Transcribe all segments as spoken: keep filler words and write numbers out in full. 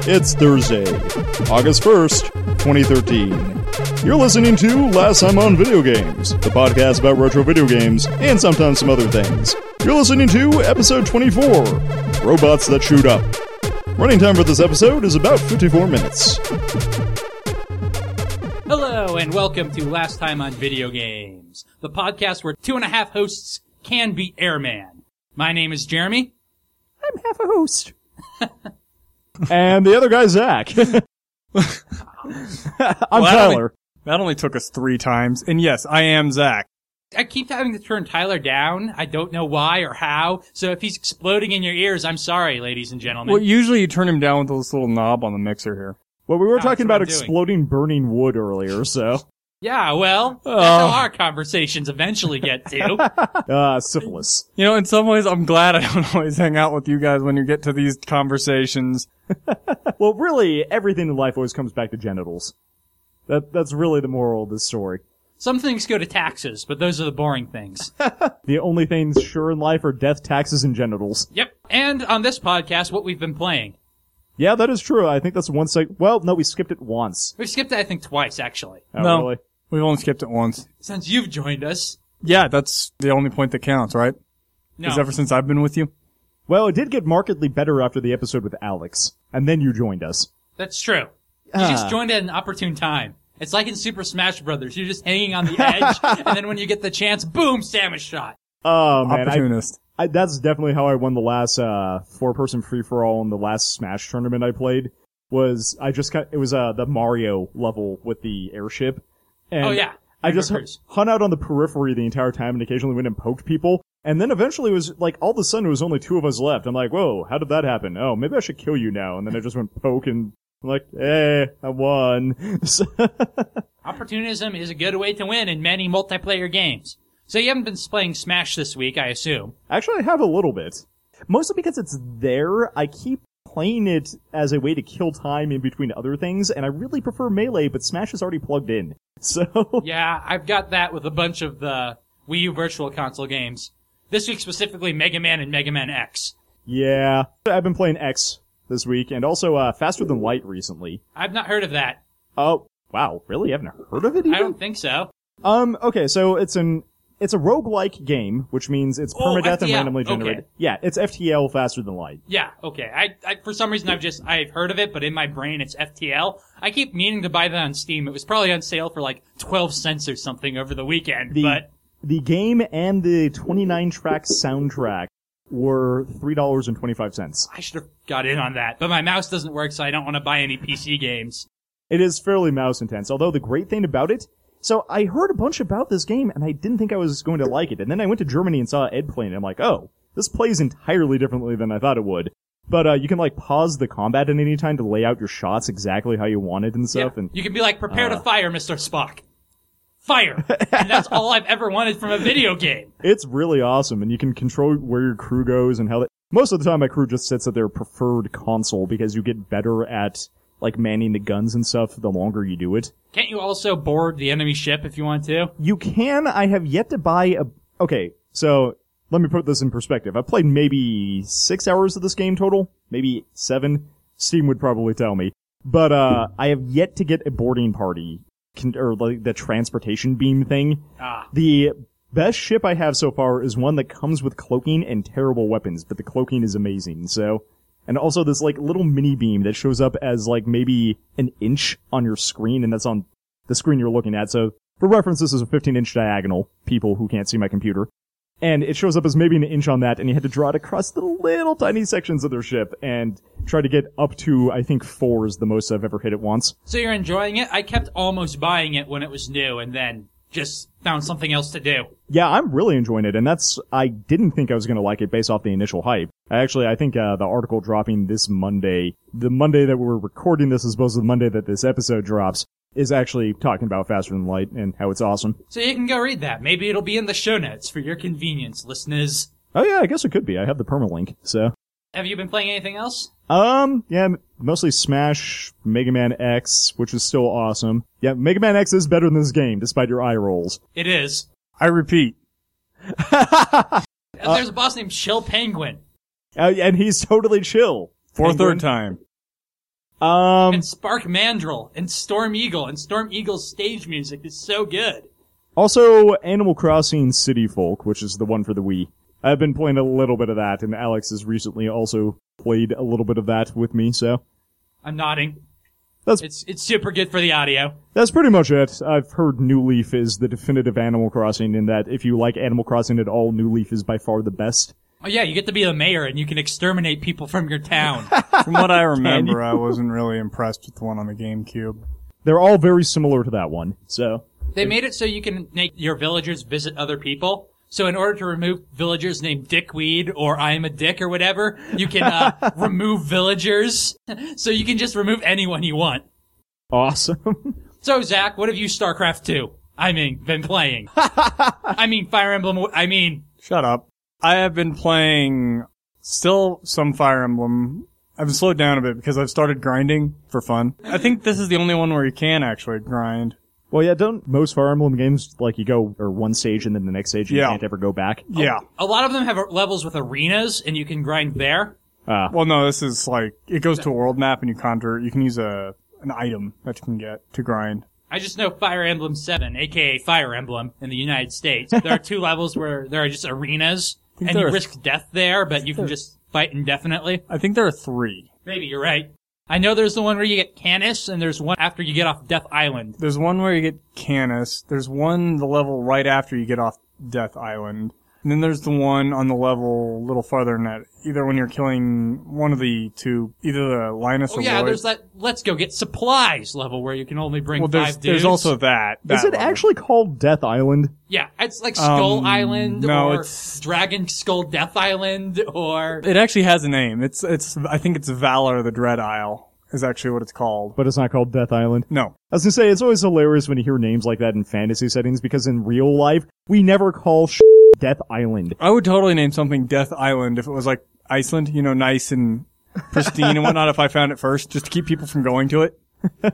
It's Thursday, August first, twenty thirteen. You're listening to Last Time on Video Games, the podcast about retro video games and sometimes some other things. You're listening to episode twenty-four, Robots That Shoot Up. Running time for this episode is about fifty-four minutes. Hello, and welcome to Last Time on Video Games, the podcast where two and a half hosts can be airman. My name is Jeremy. I'm half a host. And the other guy's Zach. I'm well, Tyler. That only, that only took us three times. And yes, I am Zach. I keep having to turn Tyler down. I don't know why or how. So if he's exploding in your ears, I'm sorry, ladies and gentlemen. Well, usually you turn him down with this little knob on the mixer here. Well, we were Oh, talking that's about what I'm doing. exploding burning wood earlier, so. Yeah, well, that's Oh. how our conversations eventually get to. Uh, syphilis. You know, in some ways, I'm glad I don't always hang out with you guys when you get to these conversations. Well, really, everything in life always comes back to genitals. That That's really the moral of this story. Some things go to taxes, but those are the boring things. The only things sure in life are death, taxes, and genitals. Yep. And on this podcast, what we've been playing. Yeah, that is true. I think that's one sec- Well, no, we skipped it once. We've skipped it, I think, twice, actually. Oh, No. really? We've only skipped it once. Since you've joined us. Yeah, that's the only point that counts, right? No. Because ever since I've been with you. Well, it did get markedly better after the episode with Alex. And then you joined us. That's true. You Ah. just joined at an opportune time. It's like in Super Smash Brothers. You're just hanging on the edge, and then when you get the chance, boom, Samus shot. Oh, man. I, Opportunist. I, that's definitely how I won the last uh, four-person free-for-all in the last Smash tournament I played. Was I just got, it was uh, the Mario level with the airship. And Oh, yeah. I just River Cruise. hung out on the periphery the entire time and occasionally went and poked people. And then eventually it was like, all of a sudden it was only two of us left. I'm like, whoa, how did that happen? Oh, maybe I should kill you now. And then I just went poke and I'm like, hey, I won. Opportunism is a good way to win in many multiplayer games. So you haven't been playing Smash this week, I assume. Actually, I have a little bit. Mostly because it's there. I keep playing it as a way to kill time in between other things, and I really prefer Melee, but Smash is already plugged in. So, Yeah, I've got that with a bunch of the Wii U Virtual Console games. This week specifically Mega Man and Mega Man X. yeah. I've been playing X this week, and also uh, Faster Than Light recently. I've not heard of that. Oh, wow, really? You haven't heard of it even? I don't think so. Um, okay, so it's an it's a roguelike game, which means it's Oh, permadeath F T and L. randomly generated. Okay. Yeah, it's F T L Faster Than Light. Yeah, okay. I, I, for some reason I've just, I've heard of it, but in my brain it's F T L. I keep meaning to buy that on Steam. It was probably on sale for like twelve cents or something over the weekend, The but the game and the twenty-nine track soundtrack were three dollars and twenty-five cents. I should have got in on that. But my mouse doesn't work, so I don't want to buy any P C games. It is fairly mouse intense, although the great thing about it, so I heard a bunch about this game and I didn't think I was going to like it. And then I went to Germany and saw Ed playing it. I'm like, oh, this plays entirely differently than I thought it would. But uh, you can like pause the combat at any time to lay out your shots exactly how you want it and stuff. Yeah, And you can be like, prepare uh, to fire, Mister Spock. Fire! And that's all I've ever wanted from a video game. it's really awesome, and you can control where your crew goes and how they... Most of the time my crew just sits at their preferred console because you get better at like manning the guns and stuff the longer you do it. Can't you also board the enemy ship if you want to? You can. I have yet to buy a... Okay, so let me put this in perspective. I've played maybe six hours of this game total. Maybe seven. Steam would probably tell me. But, uh, I have yet to get a boarding party. Con- or like the transportation beam thing. Ah. The best ship I have so far is one that comes with cloaking and terrible weapons, but the cloaking is amazing, so... And also this like little mini beam that shows up as like maybe an inch on your screen, and that's on the screen you're looking at. So for reference, this is a fifteen inch diagonal, people who can't see my computer. And it shows up as maybe an inch on that, and you had to draw it across the little tiny sections of their ship and try to get up to, I think, four is the most I've ever hit at once. So you're enjoying it? I kept almost buying it when it was new and then just found something else to do. Yeah, I'm really enjoying it, and that's, I didn't think I was gonna like it based off the initial hype. Actually, I think, uh, the article dropping this Monday, the Monday that we're recording this as opposed to the Monday that this episode drops, is actually talking about Faster Than Light and how it's awesome. So you can go read that. Maybe it'll be in the show notes for your convenience, listeners. Oh yeah, I guess it could be. I have the permalink, so. Have you been playing anything else? Um, yeah, m- mostly Smash, Mega Man X, which is still awesome. Yeah, Mega Man X is better than this game, despite your eye rolls. It is. I repeat. There's a boss named Chill Penguin. Uh, and he's totally chill. For a Penguin. third time. Um, And Spark Mandrill and Storm Eagle, and Storm Eagle's stage music is so good. also Animal Crossing City Folk, which is the one for the Wii. I've been playing a little bit of that, and Alex has recently also played a little bit of that with me, so. I'm nodding. That's It's it's super good for the audio. that's pretty much it. I've heard New Leaf is the definitive Animal Crossing in that if you like Animal Crossing at all, New Leaf is by far the best. Oh yeah, you get to be the mayor and you can exterminate people from your town. From what I remember, I wasn't really impressed with the one on the GameCube. They're all very similar to that one, so. They made it so you can make your villagers visit other people. So in order to remove villagers named Dickweed or I am a dick or whatever, you can uh, remove villagers. So you can just remove anyone you want. Awesome. So Zach, what have you StarCraft two? I mean, been playing. I mean, Fire Emblem, I mean... Shut up. I have been playing still some Fire Emblem. I've slowed down a bit because I've started grinding for fun. I think this is the only one where you can actually grind. Well, yeah, don't most Fire Emblem games, like, you go, or one stage and then the next stage, and Yeah. you can't ever go back? Yeah. A lot of them have levels with arenas and you can grind there. Ah. Well, no, this is like, it goes to a world map and you conjure, you can use a, an item that you can get to grind. I just know Fire Emblem seven, aka Fire Emblem, in the United States. There are two levels where there are just arenas, and there you are- risk death there, but you can just fight indefinitely. I think there are three. Maybe, you're right. I know there's the one where you get Canis, and there's one after you get off Death Island. There's one where you get Canis. There's one, the level right after you get off Death Island. And then there's the one on the level a little farther than that. Either when you're killing one of the two, either the Linus Oh or yeah, Roy. there's that Let's Go Get Supplies level where you can only bring Well, there's, five dudes. there's also that. that Is it level. actually called Death Island? Yeah, it's like Skull Um, Island, no, or it's- Dragon Skull Death Island, or... It actually has a name. It's, it's, I think it's Valor the Dread Isle is actually what it's called. But it's not called Death Island. No. I was gonna say, it's always hilarious when you hear names like that in fantasy settings, because in real life, we never call sh- Death Island. I would totally name something Death Island if it was like Iceland, you know, nice and pristine and whatnot if I found it first, just to keep people from going to it.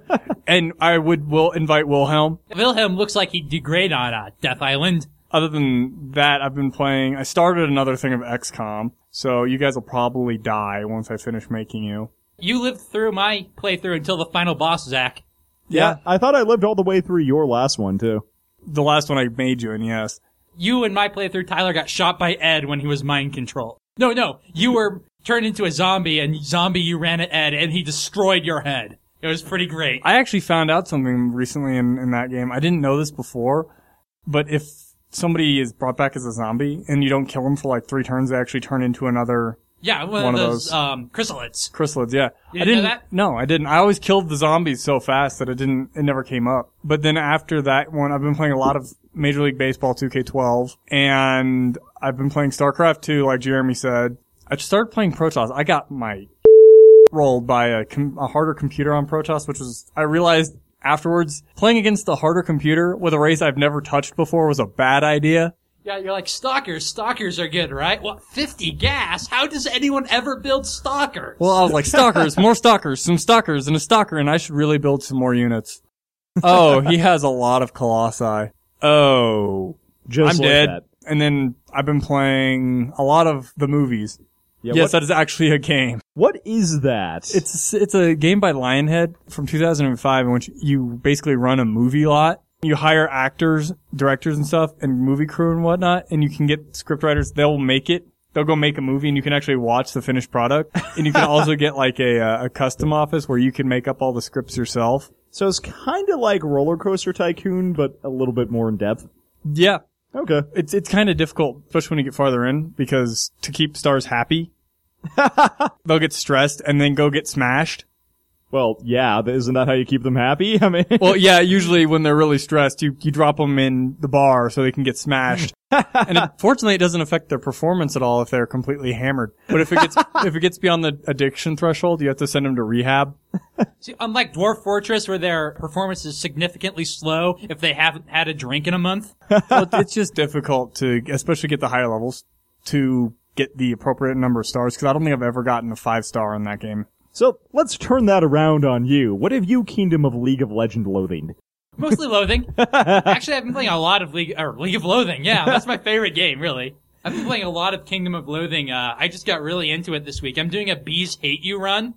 And I would will invite Wilhelm. Wilhelm looks like he'd degrade on uh, Death Island. Other than that, I've been playing, I started another thing of X COM, so you guys will probably die once I finish making you. You lived through my playthrough until the final boss, Zach. Yeah. I thought I lived all the way through your last one, too. The last one I made you in, yes. You and my playthrough, Tyler, got shot by Ed when he was mind controlled. No, no, you were turned into a zombie, and zombie you ran at Ed, and he destroyed your head. It was pretty great. I actually found out something recently in, in that game. I didn't know this before, but if somebody is brought back as a zombie and you don't kill them for like three turns, they actually turn into another Yeah, one, One of of those, those. um, chrysalids. chrysalids, yeah. You I didn't know didn't that? No, I didn't. I always killed the zombies so fast that it didn't it never came up. But then after that one, I've been playing a lot of Major League Baseball two K twelve, and I've been playing StarCraft two, like Jeremy said. I just started playing Protoss. I got my rolled by a, com- a harder computer on Protoss, which was, I realized afterwards, playing against a harder computer with a race I've never touched before was a bad idea. Yeah, you're like, stalkers, stalkers are good, right? What, fifty gas? How does anyone ever build stalkers? Well, I was like, stalkers, more stalkers, some stalkers, and a stalker, and I should really build some more units. Oh, he has a lot of Colossi. Oh. Just I'm like dead. that. And then I've been playing a lot of the movies. Yeah, yes, what, that is actually a game. what is that? It's it's a game by Lionhead from two thousand five in which you basically run a movie lot. You hire actors, directors and stuff, and movie crew and whatnot, and you can get script writers. They'll make it. They'll go make a movie, and you can actually watch the finished product. And you can also get like a uh, a custom office where you can make up all the scripts yourself. So it's kind of like Roller Coaster Tycoon, but a little bit more in depth. Yeah, Okay. it's it's kind of difficult, especially when you get farther in, because to keep stars happy, they'll get stressed and then go get smashed. Well, yeah, th- isn't that how you keep them happy? I mean, Well, yeah, usually when they're really stressed, you, you drop them in the bar so they can get smashed. And it, fortunately, it doesn't affect their performance at all if they're completely hammered. But if it gets, if it gets beyond the addiction threshold, you have to send them to rehab. See, unlike Dwarf Fortress, where their performance is significantly slow if they haven't had a drink in a month. Well, it's just difficult to, especially get the higher levels, to get the appropriate number of stars, because I don't think I've ever gotten a five star in that game. so let's turn that around on you. What have you Kingdom of League of Legend loathing? Mostly Loathing. Actually, I've been playing a lot of League, or League of Loathing. Yeah, that's my favorite game, really. I've been playing a lot of Kingdom of Loathing. Uh, I just got really into it this week. I'm doing a Bees Hate You run.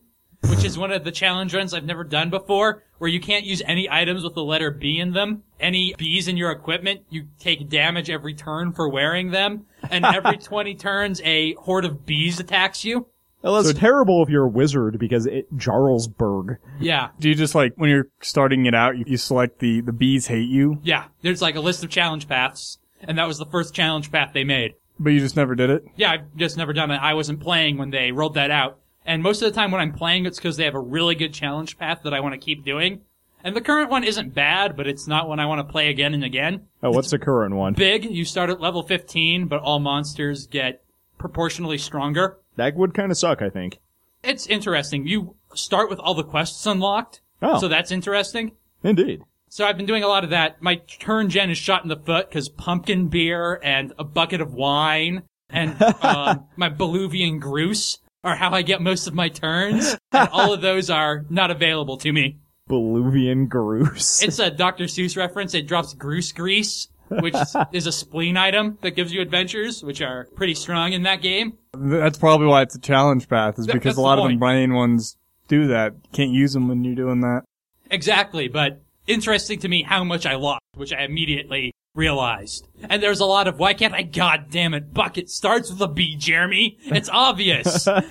which is one of the challenge runs I've never done before, where you can't use any items with the letter B in them. Any Bs in your equipment, you take damage every turn for wearing them, and every twenty turns, a horde of bees attacks you. Well, that's so, terrible if you're a wizard because it Jarlsberg. Yeah. Do you just like, when you're starting it out, you, you select the, the bees hate you? Yeah. There's like a list of challenge paths, and that was the first challenge path they made. But you just never did it? Yeah, I've just never done it. I wasn't playing when they rolled that out. And most of the time when I'm playing, it's because they have a really good challenge path that I want to keep doing. And the current one isn't bad, but it's not one I want to play again and again. Oh, what's the current one? Big. You start at level fifteen, but all monsters get proportionally stronger. That would kind of suck, I think. It's interesting. You start with all the quests unlocked. Oh. So that's interesting. Indeed. So I've been doing a lot of that. My turn gen is shot in the foot because pumpkin beer and a bucket of wine and um, my Beluvian Groose are how I get most of my turns. And all of those are not available to me. Beluvian Groose. It's a Doctor Seuss reference. It drops Groose Grease, which is a spleen item that gives you adventures, which are pretty strong in that game. That's probably why it's a challenge path, is Th- because that's a lot the of the point. brain ones do that. You can't use them when you're doing that. Exactly, but interesting to me how much I lost, which I immediately realized. And there's a lot of, why can't I, god damn it, bucket starts with a B, Jeremy. It's obvious. uh,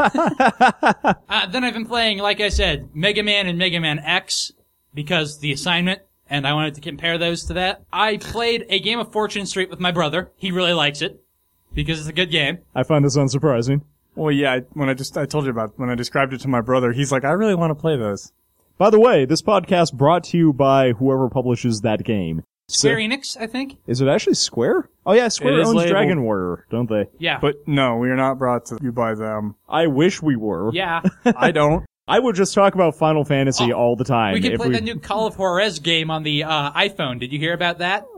then I've been playing, like I said, Mega Man and Mega Man X, because the assignment, and I wanted to compare those to that. I played a game of Fortune Street with my brother. He really likes it, because it's a good game. I find this unsurprising. Well, yeah, I, when I just, I told you about, when I described it to my brother, he's like, I really want to play this. By the way, this podcast brought to you by whoever publishes that game. Square So- Enix, I think? Is it actually Square? Oh yeah, Square It is owns labeled- Dragon Warrior, don't they? Yeah. But no, we are not brought to you by them. I wish we were. yeah. I don't. I would just talk about Final Fantasy Oh, all the time. We could if play we... the new Call of Juarez game on the uh, iPhone. Did you hear about that? Uh,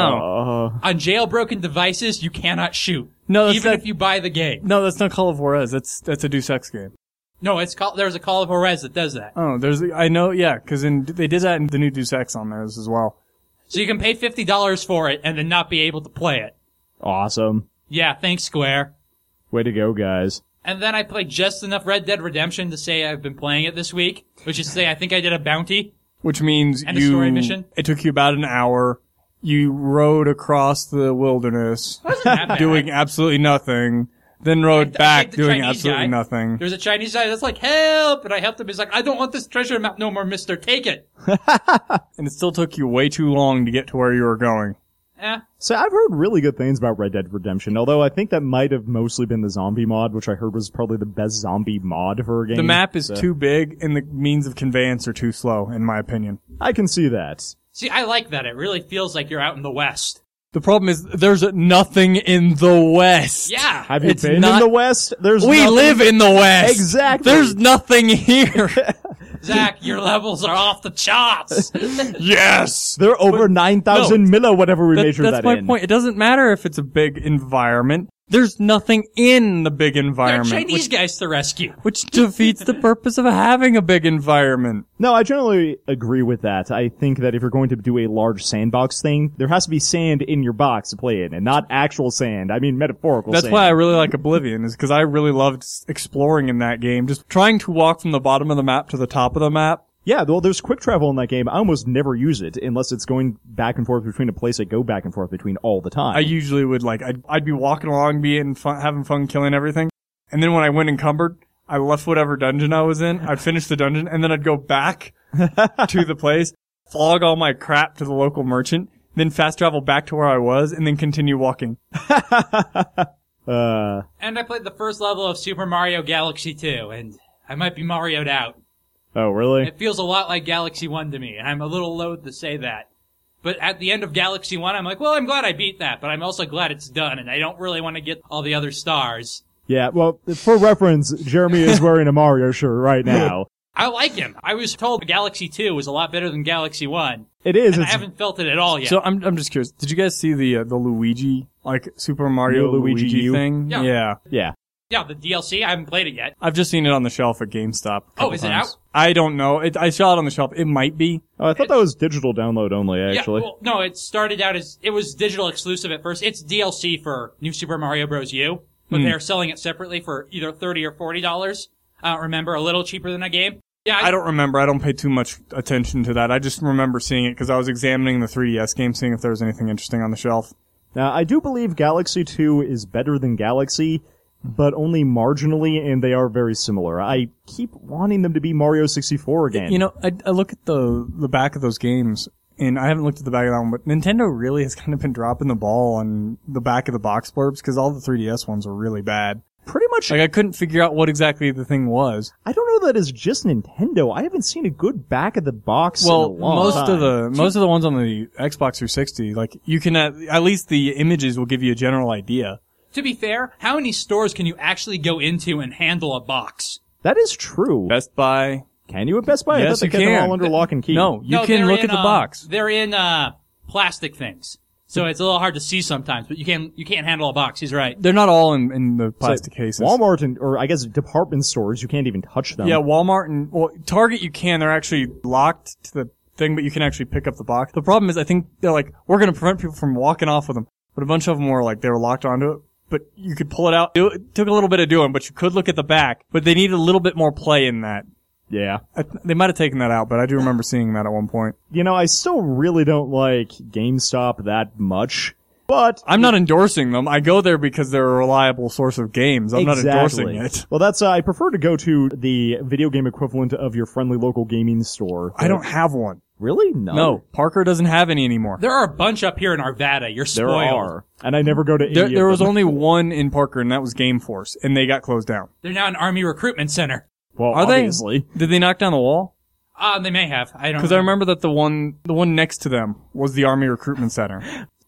No. On jailbroken devices, you cannot shoot. No, that's even not- if you buy the game. No, that's not Call of Juarez. That's, that's a Deus Ex game. No, it's called. There's a Call of Juarez that does that. Oh, there's, I know, yeah, cause in, they did that in the new Deus Ex on theirs as well. So you can pay fifty dollars for it and then not be able to play it. Awesome. Yeah, thanks, Square. Way to go, guys. And then I played just enough Red Dead Redemption to say I've been playing it this week, which is to say I think I did a bounty. Which means And a you, story mission? it took you about an hour. You rode across the wilderness, Wasn't that bad. doing absolutely nothing, then rode I- I back hate the doing Chinese absolutely guy. nothing. There's a Chinese guy that's like, help! And I helped him. He's like, I don't want this treasure map no more, mister. Take it. And it still took you way too long to get to where you were going. Eh. So I've heard really good things about Red Dead Redemption, although I think that might have mostly been the zombie mod, which I heard was probably the best zombie mod for a game. The map is So- too big and the means of conveyance are too slow, in my opinion. I can see that. See, I like that. It really feels like you're out in the West. The problem is there's nothing in the West. Yeah. Have you It's been not- in the West? There's We nothing- live in the West. Exactly. There's nothing here. Zach, your levels are off the charts. Yes. There are over nine thousand no, milli, whatever we That- measured that's that my in. point. It doesn't matter if it's a big environment. There's nothing in the big There are environment, Chinese which, guys to rescue. which defeats the purpose of having a big environment. No, I generally agree with that. I think that if you're going to do a large sandbox thing, there has to be sand in your box to play in, and not actual sand. I mean metaphorical That's sand. why I really like Oblivion, is because I really loved s- exploring in that game. Just trying to walk from the bottom of the map to the top of the map. Yeah, well, there's quick travel in that game. I almost never use it unless it's going back and forth between a place I go back and forth between all the time. I usually would like, I'd, I'd be walking along, being fun, having fun killing everything. And then when I went encumbered, I left whatever dungeon I was in. I'd finish the dungeon and then I'd go back to the place, flog all my crap to the local merchant, then fast travel back to where I was and then continue walking. uh, And I played the first level of Super Mario Galaxy two, and I might be Mario'd out. oh, really? It feels a lot like Galaxy one to me, and I'm a little loath to say that. But at the end of Galaxy one, I'm like, well, I'm glad I beat that, but I'm also glad it's done, and I don't really want to get all the other stars. Yeah, well, for reference, Jeremy is wearing a Mario shirt right now. I like him. I was told Galaxy two was a lot better than Galaxy one, It is. and I It's, haven't felt it at all yet. So I'm, I'm just curious. Did you guys see the, uh, the Luigi, like Super Mario New Luigi Luigi U? thing? Yeah. Yeah. yeah. yeah, the D L C, I haven't played it yet. I've just seen it on the shelf at GameStop. a couple Oh, is it times. out? I don't know. It, I saw it on the shelf. It might be. Oh, I thought that was digital download only, actually. Yeah, well, no, it started out as, it was digital exclusive at first. It's D L C for New Super Mario Bros. U, but Hmm. they're selling it separately for either thirty or forty dollars. I don't remember, a little cheaper than a game. Yeah, I, I don't remember. I don't pay too much attention to that. I just remember seeing it because I was examining the three D S game, seeing if there was anything interesting on the shelf. Now, I do believe Galaxy two is better than Galaxy, but only marginally, and they are very similar. I keep wanting them to be Mario sixty-four again. You know, I, I look at the the back of those games, and I haven't looked at the back of that one, but Nintendo really has kind of been dropping the ball on the back of the box blurbs because all the three D S ones are really bad. Pretty much. Like, I couldn't figure out what exactly the thing was. I don't know that it's just Nintendo. I haven't seen a good back of the box Well, in a long most time. of the most of the ones on the Xbox three sixty, like you can at, at least the images will give you a general idea. to be fair, how many stores can you actually go into and handle a box? That is true. Best Buy. Can you at Best Buy? I Yes, thought they you kept them can. all under lock and key. No, you no, can they're look in, at the um, box. They're in uh, plastic things, so it's a little hard to see sometimes. But you can you can't handle a box. He's right. They're not all in, in the So plastic cases. Walmart and, or I guess department stores, you can't even touch them. Yeah, Walmart and well, Target you can. They're actually locked to the thing, but you can actually pick up the box. The problem is, I think they're like, we're going to prevent people from walking off with them. But a bunch of them were like, they were locked onto it. But you could pull it out. It took a little bit of doing, but you could look at the back. But they need a little bit more play in that. Yeah. I, they might have taken that out, but I do remember seeing that at one point. You know, I still really don't like GameStop that much, but I'm not endorsing them. I go there because they're a reliable source of games. I'm exactly. not endorsing it. Well, that's, uh, I prefer to go to the video game equivalent of your friendly local gaming store. I don't have one. Really? No. No, Parker doesn't have any anymore. There are a bunch up here in Arvada. You're There spoiled. are. And I never go to There, any there of was them. only one in Parker, and that was Game Force, and they got closed down. They're now an Army recruitment center. Well, Are obviously. they? Did they knock down the wall? Uh, they may have. I don't Because I remember that the one, the one next to them was the Army Recruitment Center.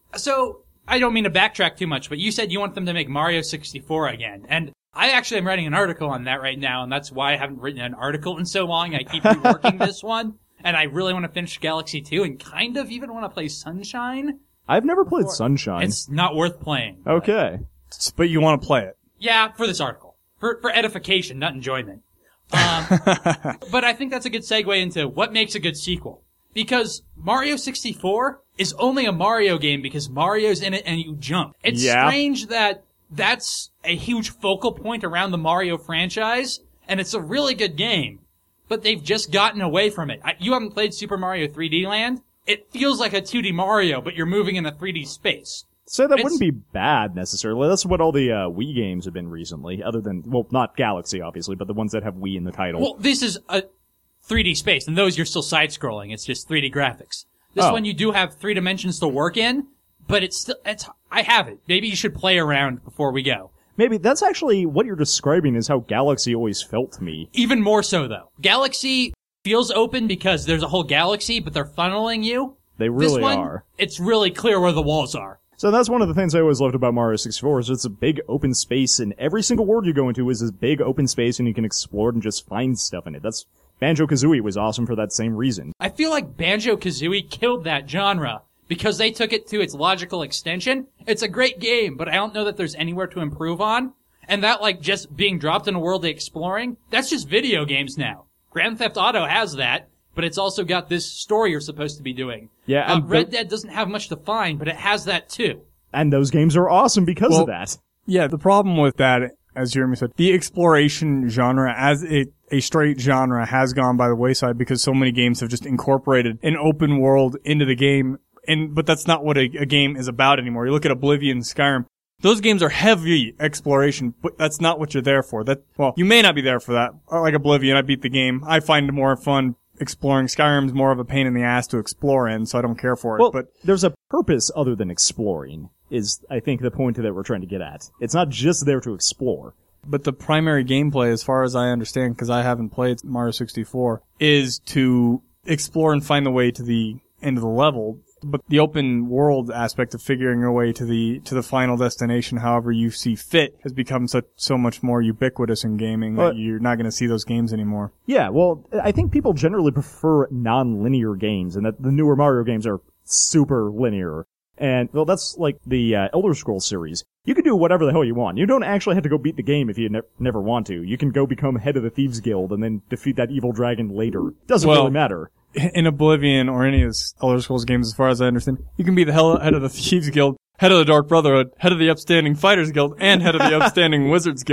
So, I don't mean to backtrack too much, but you said you want them to make Mario sixty-four again. And I actually am writing an article on that right now, and that's why I haven't written an article in so long. I keep reworking this one. And I really want to finish Galaxy two and kind of even want to play Sunshine. I've never played Sunshine. It's not worth playing. Okay. But you want to play it. Yeah, for this article. For for edification, not enjoyment. Um, but I think that's a good segue into what makes a good sequel. Because Mario sixty-four is only a Mario game because Mario's in it and you jump. It's Yeah. strange that that's a huge focal point around the Mario franchise, and it's a really good game. But they've just gotten away from it. I, you haven't played Super Mario three D Land? It feels like a two D Mario, but you're moving in a three D space. So that It's- wouldn't be bad necessarily. That's what all the uh, Wii games have been recently, other than, well, not Galaxy, obviously, but the ones that have Wii in the title. Well, this is a three D space, and those you're still side-scrolling. It's just three D graphics. This Oh. one you do have three dimensions to work in, but it's still, it's, I have it. Maybe you should play around before we go. Maybe that's actually what you're describing is how Galaxy always felt to me. Even more so, though. Galaxy feels open because there's a whole galaxy, but they're funneling you. They This really one, are. it's really clear where the walls are. So that's one of the things I always loved about Mario sixty-four is it's a big open space, and every single world you go into is this big open space, and you can explore it and just find stuff in it. That's Banjo-Kazooie was awesome for that same reason. I feel like Banjo-Kazooie killed that genre because they took it to its logical extension. It's a great game, but I don't know that there's anywhere to improve on. And that, like, just being dropped in a world of exploring, that's just video games now. Grand Theft Auto has that, but it's also got this story you're supposed to be doing. Yeah, Uh, and Red the- Dead doesn't have much to find, but it has that too. And those games are awesome because Well, of that. Yeah, the problem with that, as Jeremy said, the exploration genre as a, a straight genre has gone by the wayside because so many games have just incorporated an open world into the game. And, but that's not what a, a game is about anymore. You look at Oblivion, Skyrim. Those games are heavy exploration, but that's not what you're there for. That, well, you may not be there for that. Like Oblivion, I beat the game. I find it more fun exploring. Skyrim's more of a pain in the ass to explore in, so I don't care for it. Well, but there's a purpose other than exploring, is, I think, the point that we're trying to get at. It's not just there to explore. But the primary gameplay, as far as I understand, because I haven't played Mario sixty-four, is to explore and find the way to the end of the level. But the open world aspect of figuring your way to the to the final destination, however you see fit, has become so so much more ubiquitous in gaming Well, that you're not going to see those games anymore. Yeah, well, I think people generally prefer non-linear games, and that the newer Mario games are super linear. And, well, that's like the uh, Elder Scrolls series. You can do whatever the hell you want. You don't actually have to go beat the game if you ne- never want to. You can go become head of the Thieves Guild and then defeat that evil dragon later. Doesn't Well, really matter. In Oblivion or any of the Elder Scrolls games, as far as I understand, you can be the hell head of the Thieves Guild, head of the Dark Brotherhood, head of the Upstanding Fighters Guild, and head of the Upstanding Wizards Guild.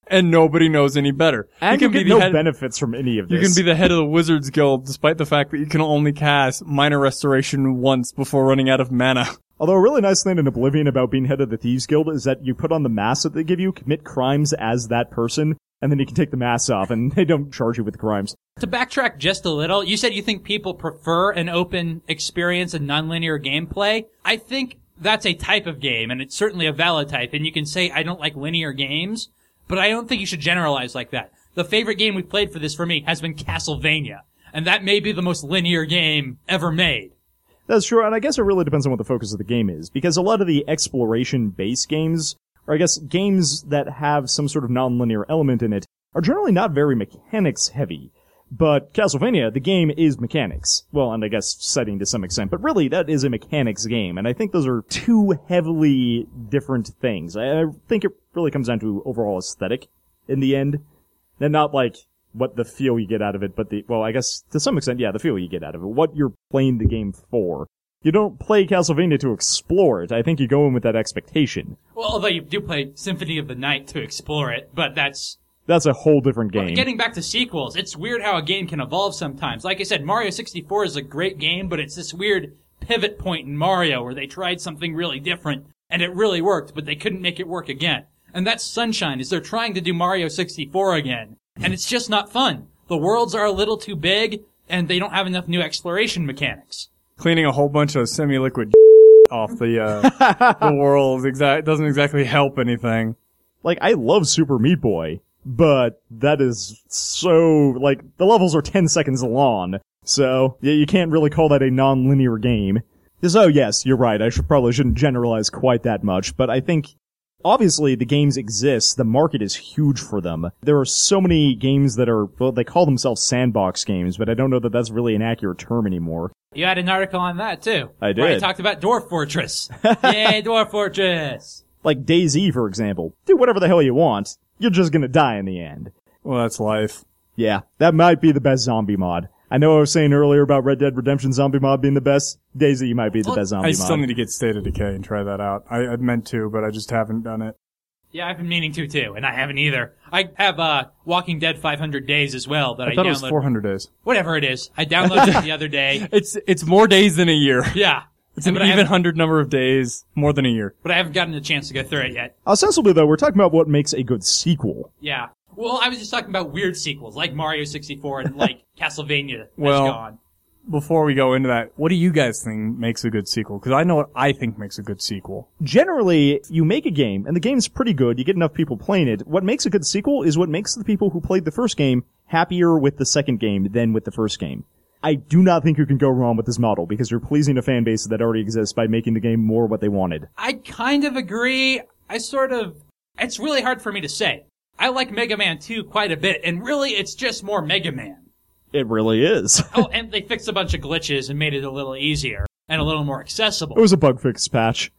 and nobody knows any better. And you, you get no head, benefits from any of this. You can be the head of the Wizards Guild despite the fact that you can only cast Minor Restoration once before running out of mana. Although a really nice thing in Oblivion about being head of the Thieves Guild is that you put on the mask that they give you, commit crimes as that person, and then you can take the mask off and they don't charge you with crimes. To backtrack just a little, you said you think people prefer an open experience and nonlinear gameplay. I think that's a type of game, and it's certainly a valid type, and you can say I don't like linear games, but I don't think you should generalize like that. The favorite game we've played for this for me has been Castlevania, and that may be the most linear game ever made. That's true, and I guess it really depends on what the focus of the game is, because a lot of the exploration-based games, or I guess games that have some sort of non-linear element in it, are generally not very mechanics-heavy. But Castlevania, the game is mechanics. Well, and I guess setting to some extent, but really, that is a mechanics game, and I think those are two heavily different things. I, I think it really comes down to overall aesthetic in the end, and not like what the feel you get out of it, but the, well, I guess to some extent, yeah, the feel you get out of it, what you're playing the game for. You don't play Castlevania to explore it. I think you go in with that expectation. Well, although you do play Symphony of the Night to explore it, but that's... That's a whole different game. Well, getting back to sequels, it's weird how a game can evolve sometimes. Like I said, Mario sixty-four is a great game, but it's this weird pivot point in Mario where they tried something really different, and it really worked, but they couldn't make it work again. And that's Sunshine, is they're trying to do Mario sixty-four again. And it's just not fun. The worlds are a little too big, and they don't have enough new exploration mechanics. Cleaning a whole bunch of semi-liquid off the uh, the world exa- doesn't exactly help anything. Like, I love Super Meat Boy, but that is so, like, the levels are ten seconds long, so yeah, you can't really call that a non-linear game. So yes, you're right, I should probably shouldn't generalize quite that much, but I think obviously, the games exist. The market is huge for them. There are so many games that are, well, they call themselves sandbox games, but I don't know that that's really an accurate term anymore. You had an article on that, too. I did. Where I talked about Dwarf Fortress. Yay, Dwarf Fortress! Like DayZ, for example. Do whatever the hell you want. You're just gonna die in the end. Well, that's life. Yeah, that might be the best zombie mod. I know I was saying earlier about Red Dead Redemption zombie mod being the best. DayZ might be the best zombie I mod. still need to get State of Decay and try that out. I, I meant to, but I just haven't done it. Yeah, I've been meaning to too, and I haven't either. I have uh Walking Dead five hundred Days as well that I, I thought downloaded. it was four hundred days. Whatever it is. I downloaded it the other day. It's it's more days than a year. Yeah. It's an but even hundred number of days, more than a year. But I haven't gotten a chance to go through it yet. Ostensibly, though, we're talking about what makes a good sequel. Yeah. Well, I was just talking about weird sequels, like Mario sixty-four and like Castlevania well, has gone. Before we go into that, what do you guys think makes a good sequel? Because I know what I think makes a good sequel. Generally, you make a game, and the game's pretty good, you get enough people playing it. What makes a good sequel is what makes the people who played the first game happier with the second game than with the first game. I do not think you can go wrong with this model, because you're pleasing a fan base that already exists by making the game more what they wanted. I kind of agree. I sort of... It's really hard for me to say. I like Mega Man two quite a bit, and really it's just more Mega Man. It really is. Oh, and they fixed a bunch of glitches and made it a little easier and a little more accessible. It was a bug fix patch.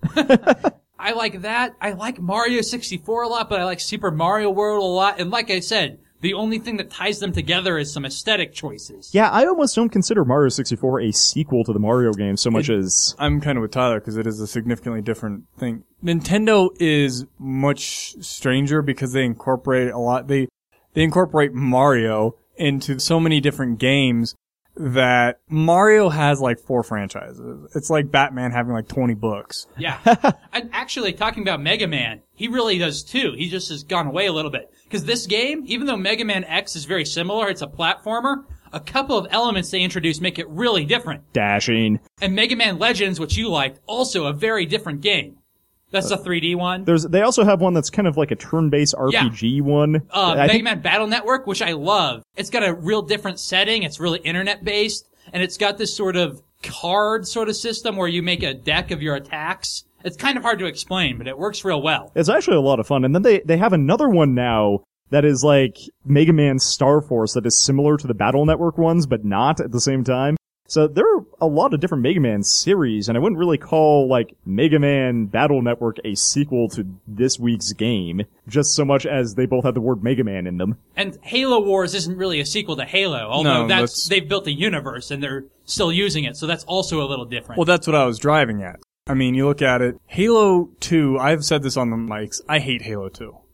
I like that. I like Mario sixty-four a lot, but I like Super Mario World a lot. And like I said, the only thing that ties them together is some aesthetic choices. Yeah, I almost don't consider Mario sixty-four a sequel to the Mario game so much it, as... I'm kind of with Tyler because it is a significantly different thing. Nintendo is much stranger because they incorporate a lot. They they incorporate Mario into so many different games that Mario has like four franchises. It's like Batman having like twenty books. Yeah. And actually, talking about Mega Man, he really does too. He just has gone away a little bit. Because this game, even though Mega Man X is very similar, it's a platformer, a couple of elements they introduce make it really different. Dashing. And Mega Man Legends, which you liked, also a very different game. That's the three D one. There's, they also have one that's kind of like a turn-based R P G yeah. one. Uh, I Mega think... Man Battle Network, which I love. It's got a real different setting. It's really internet-based. And it's got this sort of card sort of system where you make a deck of your attacks. It's kind of hard to explain, but it works real well. It's actually a lot of fun. And then they, they have another one now that is like Mega Man Star Force that is similar to the Battle Network ones, but not at the same time. So there are a lot of different Mega Man series, and I wouldn't really call, like, Mega Man Battle Network a sequel to this week's game, just so much as they both have the word Mega Man in them. And Halo Wars isn't really a sequel to Halo, although no, that's, that's they've built a universe and they're still using it, so that's also a little different. Well, that's what I was driving at. I mean, you look at it, Halo two, I've said this on the mics, I hate Halo two.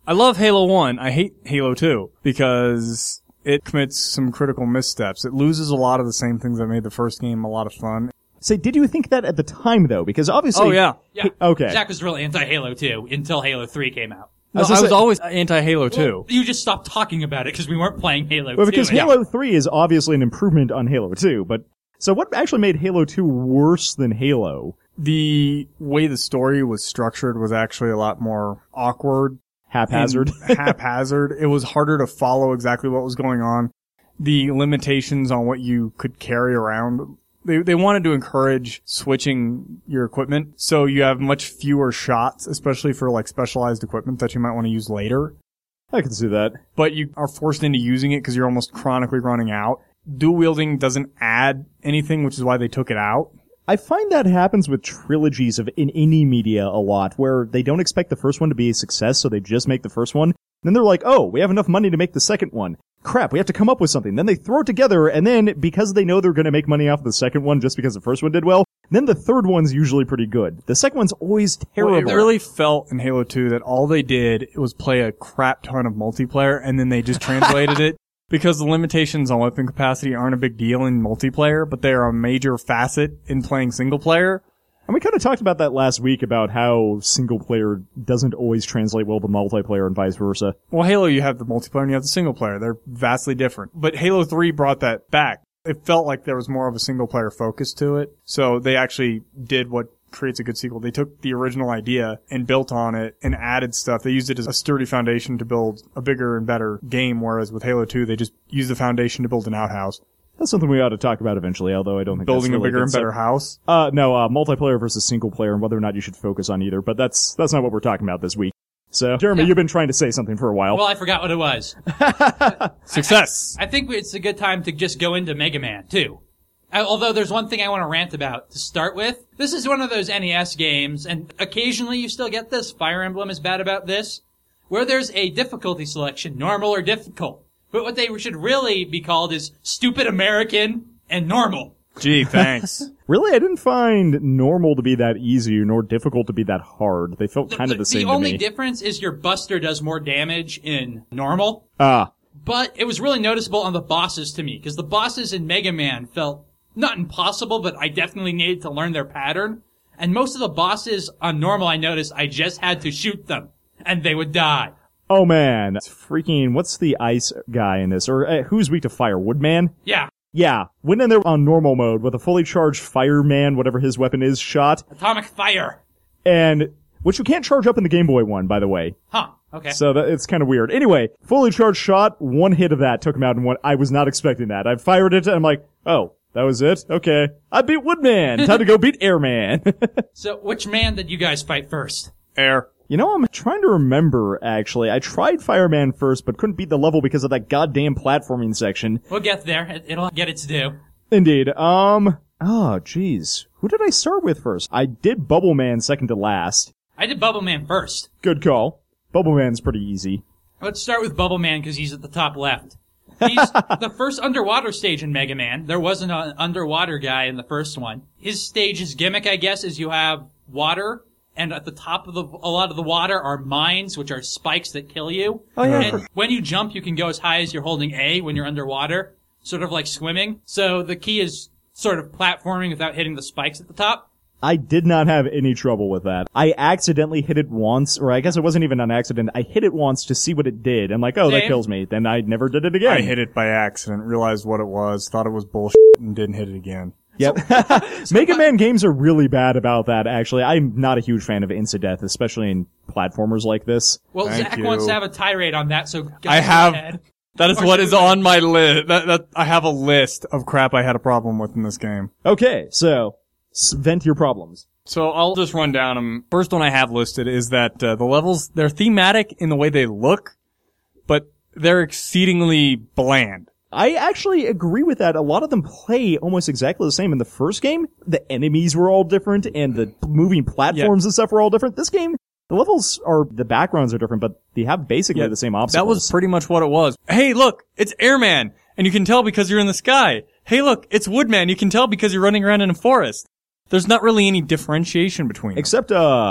I love Halo one. I hate Halo two because it commits some critical missteps. It loses a lot of the same things that made the first game a lot of fun. So did you think that at the time, though? Because obviously... Oh, yeah. Yeah. Okay. Zach was real anti-Halo two until Halo three came out. No, I was I gonna was say- always anti-Halo two. Well, you just stopped talking about it because we weren't playing Halo Well, two. because and- Halo three is obviously an improvement on Halo two, but... So what actually made Halo two worse than Halo? The way the story was structured was actually a lot more awkward. Haphazard? and haphazard. It was harder to follow exactly what was going on. The limitations on what you could carry around. They they wanted to encourage switching your equipment, so you have much fewer shots, especially for like specialized equipment that you might want to use later. I can see that. But you are forced into using it because you're almost chronically running out. Dual wielding doesn't add anything, which is why they took it out. I find that happens with trilogies of in any media a lot, where they don't expect the first one to be a success, so they just make the first one. Then they're like, oh, we have enough money to make the second one. Crap, we have to come up with something. Then they throw it together, and then, because they know they're going to make money off of the second one just because the first one did well, then the third one's usually pretty good. The second one's always terrible. Well, it really felt in Halo two that all they did was play a crap ton of multiplayer, and then they just translated it. Because the limitations on weapon capacity aren't a big deal in multiplayer, but they are a major facet in playing single player. And we kind of talked about that last week about how single player doesn't always translate well to multiplayer and vice versa. Well, Halo, you have the multiplayer and you have the single player. They're vastly different. But Halo three brought that back. It felt like there was more of a single player focus to it. So they actually did what creates a good sequel. They took the original idea and built on it and added stuff. They used it as a sturdy foundation to build a bigger and better game, whereas with Halo two, they just used the foundation to build an outhouse. That's something we ought to talk about eventually, although I don't think Building that's a really bigger good and better stuff. house. Uh, no, uh, multiplayer versus single player and whether or not you should focus on either, but that's, that's not what we're talking about this week. So, Jeremy, Yeah. you've been trying to say something for a while. Well, I forgot what it was. Success! I think it's a good time to just go into Mega Man, too. Uh, Although there's one thing I want to rant about to start with. This is one of those N E S games, and occasionally you still get this. Fire Emblem is bad about this, where there's a difficulty selection, normal or difficult. But what they should really be called is Stupid American and Normal. Gee, thanks. Really, I didn't find normal to be that easy, nor difficult to be that hard. They felt kind of the same The only to me. difference is your Buster does more damage in normal, Ah, but it was really noticeable on the bosses to me, because the bosses in Mega Man felt not impossible, but I definitely needed to learn their pattern. And most of the bosses on normal, I noticed I just had to shoot them, and they would die. oh man. It's freaking, what's the ice guy in this? Or uh, who's weak to fire? Woodman? Yeah, Yeah, went in there on normal mode with a fully charged fireman, whatever his weapon is, shot, Atomic Fire. and, which you can't charge up in the Game Boy one, by the way. Huh, okay. So that, it's kind of weird. Anyway, fully charged shot, one hit of that took him out, and one, I was not expecting that. I fired it, and I'm like, oh, that was it? Okay. I beat Woodman. Time to go beat Airman. So, which man did you guys fight first? Air. You know, I'm trying to remember, actually. I tried Fireman first, but couldn't beat the level because of that goddamn platforming section. We'll get there. It- It'll get its due. Indeed. Um, oh, jeez. Who did I start with first? I did Bubble Man second to last. I did Bubble Man first. Good call. Bubble Man's pretty easy. Let's start with Bubble Man because he's at the top left. He's the first underwater stage in Mega Man. There wasn't an underwater guy in the first one. His stage's gimmick, I guess, is you have water, and at the top of the, a lot of the water are mines, which are spikes that kill you. Oh, yeah. And when you jump, you can go as high as you're holding A when you're underwater, sort of like swimming. So the key is sort of platforming without hitting the spikes at the top. I did not have any trouble with that. I accidentally hit it once, or I guess it wasn't even an accident. I hit it once to see what it did. I'm like, oh, that Same. kills me. Then I never did it again. I hit it by accident, realized what it was, thought it was bullshit, and didn't hit it again. Yep. Mega Man games are really bad about that, actually. I'm not a huge fan of Insta-Death, especially in platformers like this. Well, Thank Zach you. wants to have a tirade on that, so go I have- ahead. That is Or what should is we- on my list. That, that, I have a list of crap I had a problem with in this game. Okay, so, s- vent your problems. So I'll just run down them. First one I have listed is that uh, the levels, they're thematic in the way they look, but they're exceedingly bland. I actually agree with that. A lot of them play almost exactly the same. In the first game, the enemies were all different, and the moving platforms and stuff were all different. This game, the levels are, the backgrounds are different, but they have basically Yeah, the same obstacles. That was pretty much what it was. Hey, look, it's Airman, and you can tell because you're in the sky. Hey, look, it's Woodman. You can tell because you're running around in a forest. There's not really any differentiation between them. Except, uh,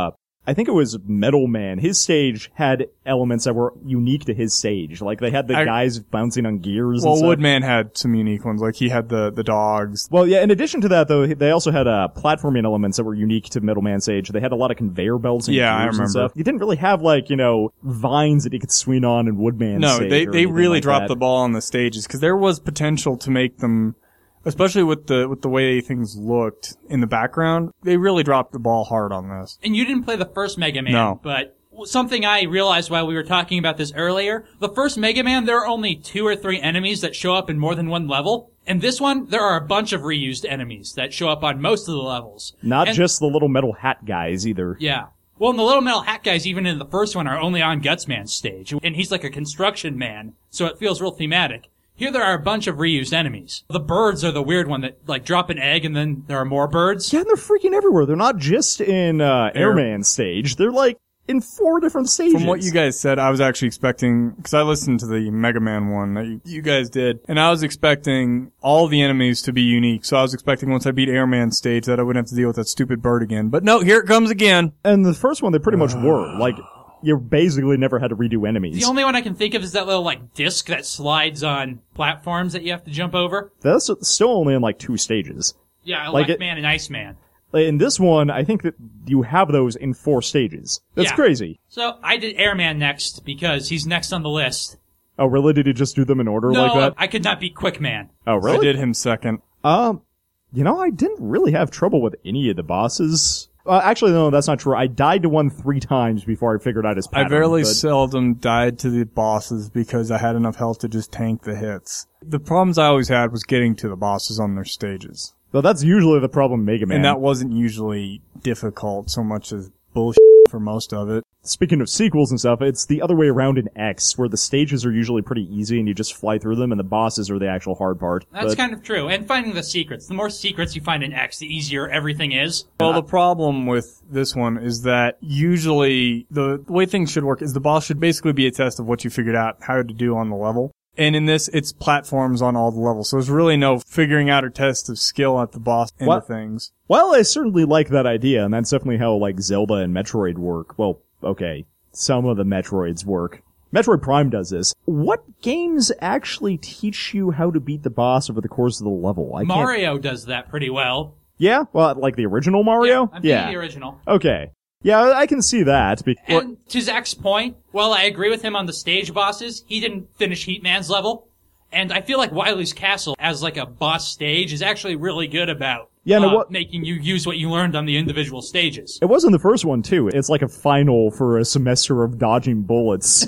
I think it was Metal Man. His stage had elements that were unique to his stage. Like they had the I, guys bouncing on gears. Well, and stuff. Woodman had some unique ones. Like he had the the dogs. Well, yeah. In addition to that, though, they also had uh, platforming elements that were unique to Metal Man stage. They had a lot of conveyor belts and Yeah, I gears and remember. stuff. You didn't really have like you know vines that you could swing on in Woodman. No, stage they or they anything really like dropped that. the ball on the stages because there was potential to make them, especially with the with the way things looked in the background. They really dropped the ball hard on this. And you didn't play the first Mega Man, No. but something I realized while we were talking about this earlier, the first Mega Man, there are only two or three enemies that show up in more than one level. In this one, there are a bunch of reused enemies that show up on most of the levels. Not And- just the little metal hat guys either. Yeah. Well, and the Little Metal Hat guys, even in the first one, are only on Gutsman's stage. And he's like a construction man, so it feels real thematic. Here there are a bunch of reused enemies. The birds are the weird one that, like, drop an egg and then there are more birds. Yeah, and they're freaking everywhere. They're not just in uh, Air- Airman stage. They're like in four different stages. From what you guys said, I was actually expecting, because I listened to the Mega Man one that you, you guys did, and I was expecting all the enemies to be unique. So I was expecting once I beat Airman stage that I wouldn't have to deal with that stupid bird again. But no, here it comes again. And the first one, they pretty much were. Like, you basically never had to redo enemies. The only one I can think of is that little, like, disc that slides on platforms that you have to jump over. That's still only in like two stages. Yeah, Like like it- Man and Iceman. In this one, I think that you have those in four stages. That's Yeah. crazy. So I did Airman next because he's next on the list. Oh, really? Did you just do them in order No, like that? I could not beat Quickman. Oh, really? I did him second. Um, you know, I didn't really have trouble with any of the bosses. Uh, actually, no, that's not true. I died to one three times before I figured out his pattern. I very but- seldom died to the bosses because I had enough health to just tank the hits. The problems I always had was getting to the bosses on their stages. Though that's usually the problem, Mega Man. And that wasn't usually difficult so much as bullshit for most of it. Speaking of sequels and stuff, it's the other way around in X, where the stages are usually pretty easy and you just fly through them, and the bosses are the actual hard part. That's But- kind of true. And finding the secrets. The more secrets you find in X, the easier everything is. Well, the problem with this one is that usually the, the way things should work is the boss should basically be a test of what you figured out how to do on the level. And in this, it's platforms on all the levels. So there's really no figuring out or test of skill at the boss end What? of things. Well, I certainly like that idea, and that's definitely how, like, Zelda and Metroid work. Well, okay, some of the Metroids work. Metroid Prime does this. What games actually teach you how to beat the boss over the course of the level? I can't... Mario does that pretty well. Yeah? Well, like the original Mario? I'm thinking the original. Okay. Yeah, I can see that. Be- And to Zach's point, while I agree with him on the stage bosses, he didn't finish Heatman's level. And I feel like Wily's Castle, as like a boss stage, is actually really good about Yeah, no, uh, what- making you use what you learned on the individual stages. It wasn't the first one, too. It's like a final for a semester of dodging bullets.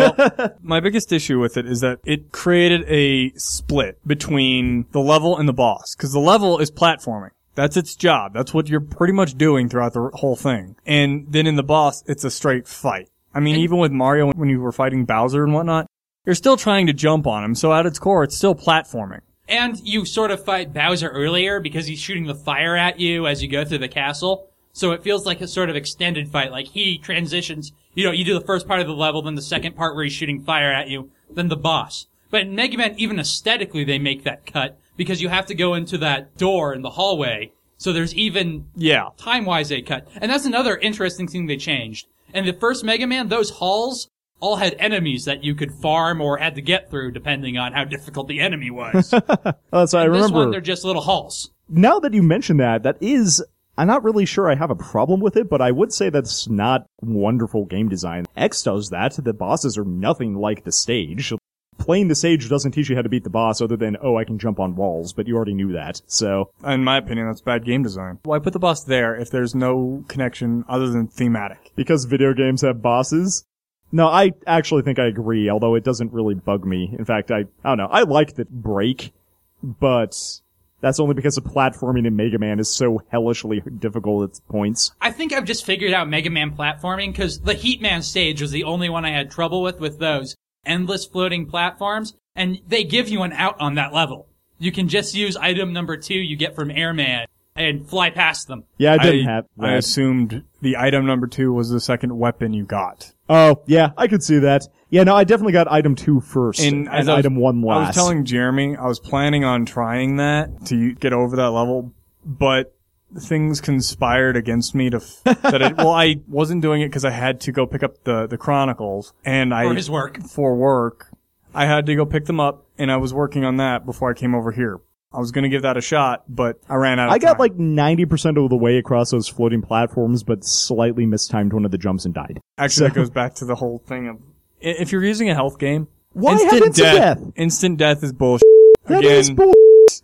My biggest issue with it is that it created a split between the level and the boss. Because the level is platforming. That's its job. That's what you're pretty much doing throughout the whole thing. And then in the boss, it's a straight fight. I mean, even with Mario, when you were fighting Bowser and whatnot, you're still trying to jump on him. So at its core, it's still platforming. And you sort of fight Bowser earlier because he's shooting the fire at you as you go through the castle. So it feels like a sort of extended fight. Like he transitions, you know, you do the first part of the level, then the second part where he's shooting fire at you, then the boss. But in Mega Man, even aesthetically, they make that cut because you have to go into that door in the hallway. So there's even Yeah. time-wise a cut. And that's another interesting thing they changed. In the first Mega Man, those halls all had enemies that you could farm or had to get through depending on how difficult the enemy was. Uh, so I In this remember, one, they're just little halls. now that you mention that, that is, I'm not really sure I have a problem with it, but I would say that's not wonderful game design. X does that. The bosses are nothing like the stage. Playing the stage doesn't teach you how to beat the boss other than, oh, I can jump on walls, but you already knew that, so. In my opinion, that's bad game design. Why put the boss there if there's no connection other than thematic? Because video games have bosses? No, I actually think I agree, although it doesn't really bug me. In fact, I, I don't know, I like the break, but that's only because the platforming in Mega Man is so hellishly difficult at points. I think I've just figured out Mega Man platforming because the Heatman stage was the only one I had trouble with with those endless floating platforms, and they give you an out on that level. You can just use item number two you get from Airman and fly past them. Yeah, I didn't I, have I that. assumed the item number two was the second weapon you got. Oh, yeah, I could see that. Yeah, no, I definitely got item two first, and, And as I was- item one last. I was telling Jeremy I was planning on trying that to get over that level, but things conspired against me to f- that it, well, I wasn't doing it because I had to go pick up the the Chronicles, and I For his work. for work. I had to go pick them up, and I was working on that before I came over here. I was going to give that a shot, but I ran out of I got time. like ninety percent of the way across those floating platforms, but slightly mistimed one of the jumps and died. Actually, So- that goes back to the whole thing of i- if you're using a health game, Why have instant instant death, death? instant death is bullshit. That Again, is bull.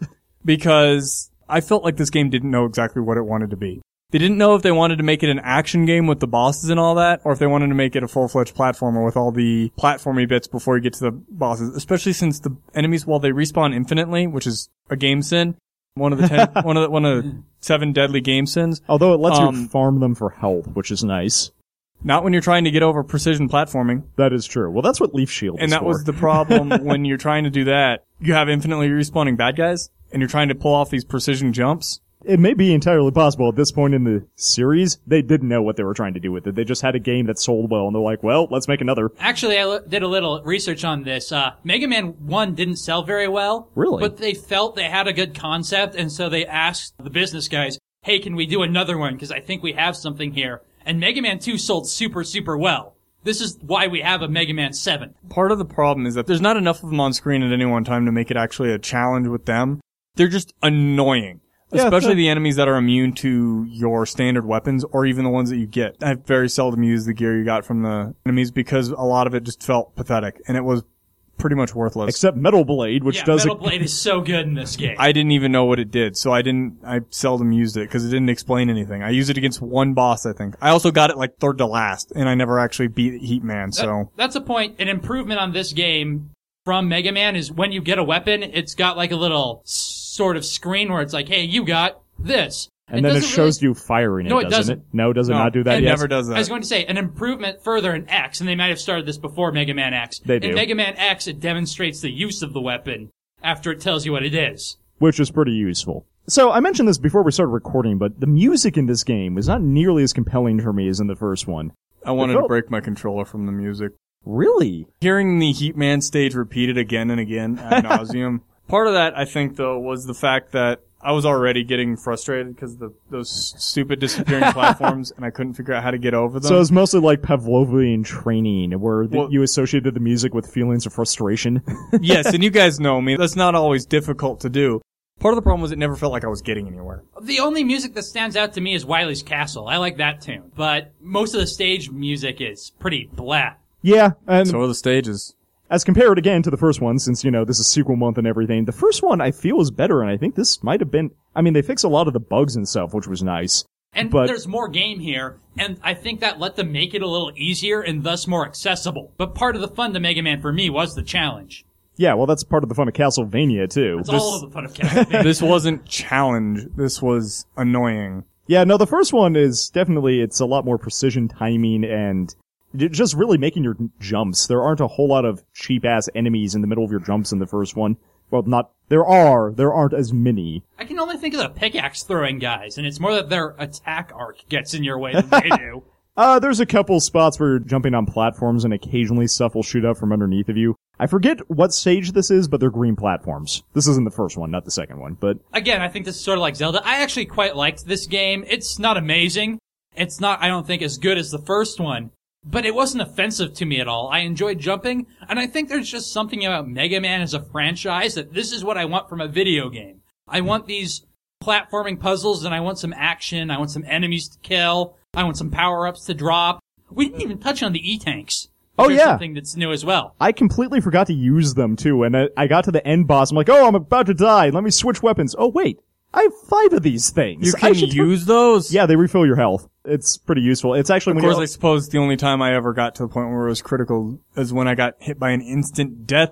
because I felt like this game didn't know exactly what it wanted to be. They didn't know if they wanted to make it an action game with the bosses and all that, or if they wanted to make it a full-fledged platformer with all the platformy bits before you get to the bosses, especially since the enemies, while they respawn infinitely, which is a game sin, one of the ten, one of the, one of the seven deadly game sins. Although it lets Um, you farm them for health, which is nice. Not when you're trying to get over precision platforming. That is true. Well, that's what Leaf Shield is And that for. was the problem when you're trying to do that. You have infinitely respawning bad guys, and you're trying to pull off these precision jumps. It may be entirely possible at this point in the series, they didn't know what they were trying to do with it. They just had a game that sold well, and they're like, well, let's make another. Actually, I lo- did a little research on this. Uh, Mega Man one didn't sell very well. Really? But they felt they had a good concept, and so they asked the business guys, hey, can we do another one? Because I think we have something here. And Mega Man two sold super, super well. This is why we have a Mega Man seven. Part of the problem is that there's not enough of them on screen at any one time to make it actually a challenge with them. They're just annoying. Yeah, Especially so- the enemies that are immune to your standard weapons, or even the ones that you get. I've very seldom used the gear you got from the enemies because a lot of it just felt pathetic, and it was pretty much worthless. Except Metal Blade, which yeah, does Metal a- Blade is so good in this game. I didn't even know what it did, so I didn't, I seldom used it because it didn't explain anything. I used it against one boss, I think. I also got it like third to last, and I never actually beat Heat Man, That- so. That's a point. An improvement on this game from Mega Man is when you get a weapon, it's got like a little s- sort of screen where it's like, hey, you got this. and then it doesn't shows really- you firing it, No, it doesn't doesn't. it? No, does it No, not do that it yet? never does I was that. going to say, an improvement further in X, and they might have started this before Mega Man X. They In do. Mega Man X, it demonstrates the use of the weapon after it tells you what it is. Which is pretty useful. So, I mentioned this before we started recording, but the music in this game was not nearly as compelling for me as in the first one. I wanted felt- to break my controller from the music. Really? Hearing the Heat Man stage repeated again and again ad nauseum. Part of that, I think, though, was the fact that I was already getting frustrated because of the, those stupid disappearing platforms, and I couldn't figure out how to get over them. So it's mostly like Pavlovian training, where the, Well- you associated the music with feelings of frustration. Yes, and you guys know me. That's not always difficult to do. Part of the problem was it never felt like I was getting anywhere. The only music that stands out to me is Wily's Castle. I like that tune. But most of the stage music is pretty blah. Yeah, and So are the stages. as compared again to the first one, since, you know, this is sequel month and everything, the first one I feel is better, and I think this might have been, I mean, they fixed a lot of the bugs and stuff, which was nice. And But- there's more game here, and I think that let them make it a little easier and thus more accessible. But part of the fun to Mega Man for me was the challenge. Yeah, well, that's part of the fun of Castlevania, too. It's all of the fun of Castlevania. This wasn't challenge. This was annoying. Yeah, no, the first one is definitely, it's a lot more precision timing and j- just really making your jumps. There aren't a whole lot of cheap-ass enemies in the middle of your jumps in the first one. Well, not, there are, there aren't as many. I can only think of the pickaxe throwing guys, and it's more that their attack arc gets in your way than they do. Uh, there's a couple spots where you're jumping on platforms and occasionally stuff will shoot up from underneath of you. I forget what stage this is, but they're green platforms. This isn't the first one, not the second one, but Again, I think this is sort of like Zelda. I actually quite liked this game. It's not amazing. It's not, I don't think, as good as the first one. But it wasn't offensive to me at all. I enjoyed jumping, and I think there's just something about Mega Man as a franchise that this is what I want from a video game. I want these platforming puzzles, and I want some action, I want some enemies to kill, I want some power-ups to drop. We didn't even touch on the E-Tanks. Oh, There's yeah. something that's new as well. I completely forgot to use them too, and I, I got to the end boss, I'm like, oh, I'm about to die, let me switch weapons. Oh, wait, I have five of these things. You I can should- use those? Yeah, they refill your health. It's pretty useful. It's actually Of when course, you're... I suppose the only time I ever got to the point where it was critical is when I got hit by an instant death.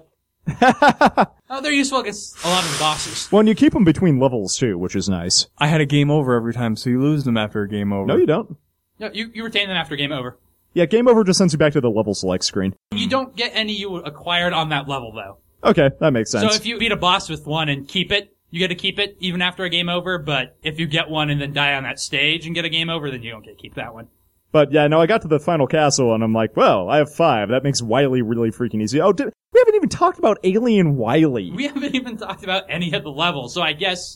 Oh, they're useful against a lot of the bosses. Well, and you keep them between levels too, which is nice. I had a game over every time, so you lose them after a game over. No, you don't. No, you, you retain them after game over. Yeah, game over just sends you back to the level select screen. You don't get any you acquired on that level, though. Okay, that makes sense. So if you beat a boss with one and keep it, you get to keep it even after a game over, but if you get one and then die on that stage and get a game over, then you don't get to keep that one. But yeah, no, I got to the final castle and I'm like, well, I have five. That makes Wily really freaking easy. Oh, did, we haven't even talked about Alien Wily. We haven't even talked about any of the levels, so I guess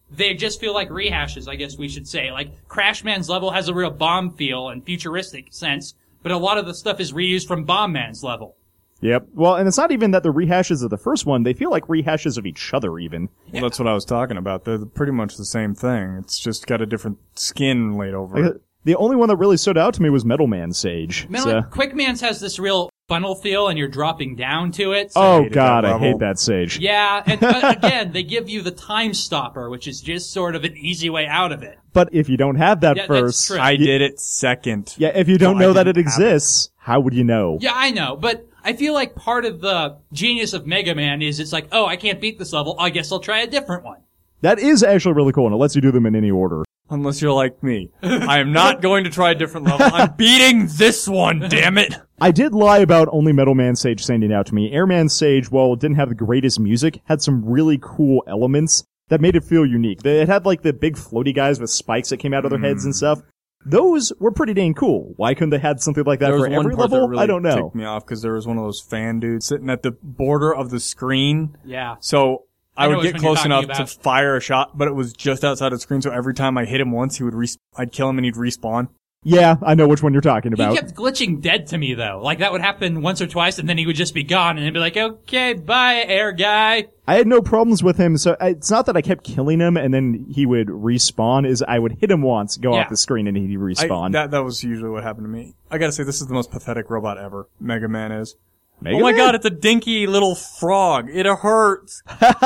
they just feel like rehashes, I guess we should say. Like, Crash Man's level has a real Bomb feel and futuristic sense, but a lot of the stuff is reused from Bomb Man's level. Yep. Well, and it's not even that the rehashes of the first one, they feel like rehashes of each other even. Well, that's what I was talking about. They're pretty much the same thing. It's just got a different skin laid over it. The only one that really stood out to me was Metal Man Sage. Metal so. Quick Man's has this real funnel feel, and you're dropping down to it. So Oh hated god, that I level. hate that Sage. yeah, and but again, they give you the Time Stopper, which is just sort of an easy way out of it. But if you don't have that Yeah, that's first, true. I did it second. yeah, if you don't So I know that it didn't have it. exists, how would you know? Yeah, I know, but I feel like part of the genius of Mega Man is it's like, oh, I can't beat this level, I guess I'll try a different one. That is actually really cool, and it lets you do them in any order. Unless you're like me. I am not going to try a different level. I'm beating this one, damn it. I did lie about only Metal Man Sage standing out to me. Airman Sage, while it didn't have the greatest music, had some really cool elements that made it feel unique. It had like the big floaty guys with spikes that came out of their heads and stuff. Those were pretty dang cool. Why couldn't they had something like that There was for one every part level? that really I don't know. ticked me off because there was one of those fan dudes sitting at the border of the screen. Yeah. So I, I know would which get one you're close talking enough to about. fire a shot, but it was just outside of the screen. So every time I hit him once, he would res- I'd kill him and he'd respawn. Yeah, I know which one you're talking He about. kept glitching dead to me, though. Like, that would happen once or twice, and then he would just be gone, and it'd be like, okay, bye, air guy. I had no problems with him, so I- it's not that I kept killing him and then he would respawn, is I would hit him once, go Yeah. off the screen, and he'd I, respawn. that that was usually what happened to me. I gotta say, this is the most pathetic robot ever. Mega Man is. Mega oh my Man? god, it's a dinky little frog. It hurts.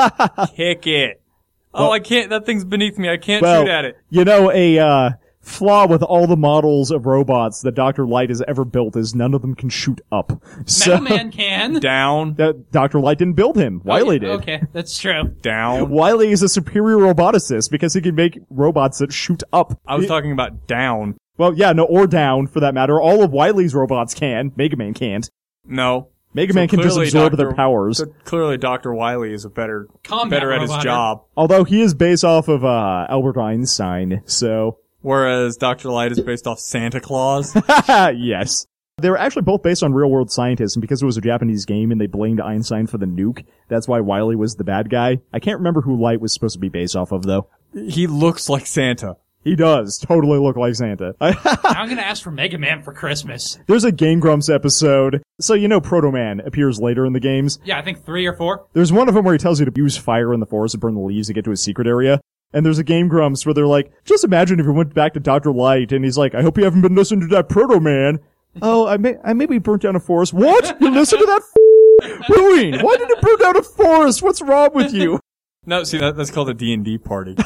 Kick it. Oh, Well- I can't. That thing's beneath me. I can't Well, shoot at it. you know, a uh, flaw with all the models of robots that Doctor Light has ever built is none of them can shoot up. So, Metal Man can. Down, uh, Doctor Light didn't build him. Wily did. Okay, that's true. down. Wily is a superior roboticist because he can make robots that shoot up. I was talking about down. Well, yeah, no, or down for that matter. All of Wily's robots can. Mega Man can't. No. Mega So Man can just clearly absorb Doctor their powers. So clearly, Doctor Wily is a better, Combat better at his roboter. job. Although he is based off of uh, Albert Einstein, so Whereas Doctor Light is based off Santa Claus. yes. They were actually both based on real-world scientists, and because it was a Japanese game and they blamed Einstein for the nuke, that's why Wily was the bad guy. I can't remember who Light was supposed to be based off of, though. He looks like Santa. He does totally look like Santa. Now I'm gonna ask for Mega Man for Christmas. There's a Game Grumps episode. So you know Proto Man appears later in the games. Yeah, I think three or four. There's one of them where he tells you to use fire in the forest to burn the leaves to get to his secret area. And there's a Game Grumps where they're like, just imagine if you went back to Doctor Light and he's like, I hope you haven't been listening to that Proto Man. Oh, I may, I maybe burnt down a forest. What? You listen to that f- Ruin? Why did it burn down a forest? What's wrong with you? No, see, that, that's called a D and D party.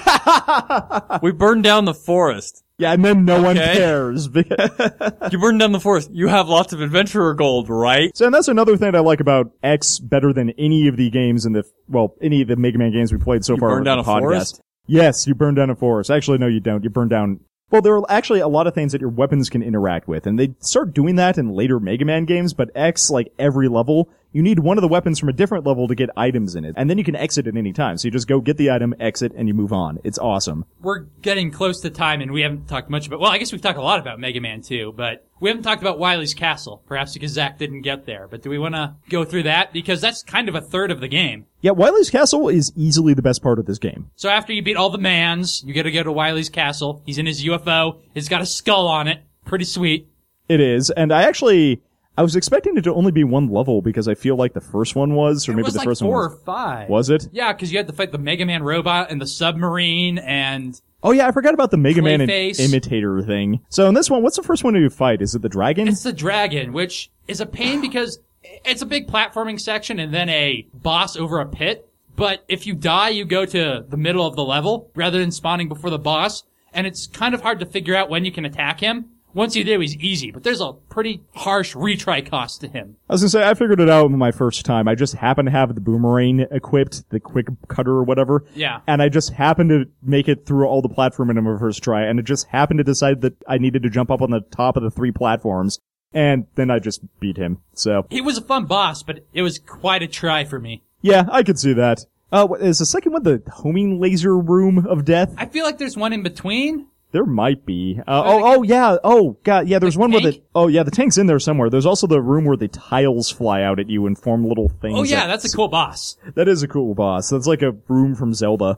We burned down the forest. Yeah, and then no one Okay. cares. You burned down the forest. You have lots of adventurer gold, right? So, and that's another thing I like about X better than any of the games in the, well, any of the Mega Man games we played so You far. burned on down the a podcast. forest? Yes, you burn down a forest. Actually, no, you don't. You burn down, well, there are actually a lot of things that your weapons can interact with, and they start doing that in later Mega Man games, but X, like every level, you need one of the weapons from a different level to get items in it, and then you can exit at any time. So you just go get the item, exit, and you move on. It's awesome. We're getting close to time, and we haven't talked much about. Well, I guess we've talked a lot about Mega Man two, but we haven't talked about Wily's Castle. Perhaps because Zach didn't get there. But do we want to go through that because that's kind of a third of the game. Yeah, Wily's Castle is easily the best part of this game. So after you beat all the mans, you got to go to Wily's Castle. He's in his U F O. It's got a skull on it. Pretty sweet. It is, and I actually, I was expecting it to only be one level because I feel like the first one was, or It maybe was the like first four one or was. five. Was it? Yeah, because you had to fight the Mega Man robot and the submarine and Oh yeah, I forgot about the Mega Man and Clayface. imitator thing. So in this one, what's the first one you fight? Is it the dragon? it's the dragon, which is a pain because it's a big platforming section and then a boss over a pit. But if you die, you go to the middle of the level rather than spawning before the boss. And it's kind of hard to figure out when you can attack him. Once you do, he's easy, but there's a pretty harsh retry cost to him. I was gonna say, I figured it out my first time. I just happened to have the boomerang equipped, the quick cutter or whatever. Yeah. And I just happened to make it through all the platforming in my first try, and it just happened to decide that I needed to jump up on the top of the three platforms. And then I just beat him. So, He was a fun boss, but it was quite a try for me. yeah, I could see that. Uh, what, is the second one the homing laser room of death? I feel like there's one in between. There might be. Uh, oh, oh, yeah. Oh, God. Yeah, there's Like one where tank? the, oh, yeah, the tank's in there somewhere. There's also the room where the tiles fly out at you and form little things. Oh yeah, that's a cool boss. That is a cool boss. That's like a room from Zelda.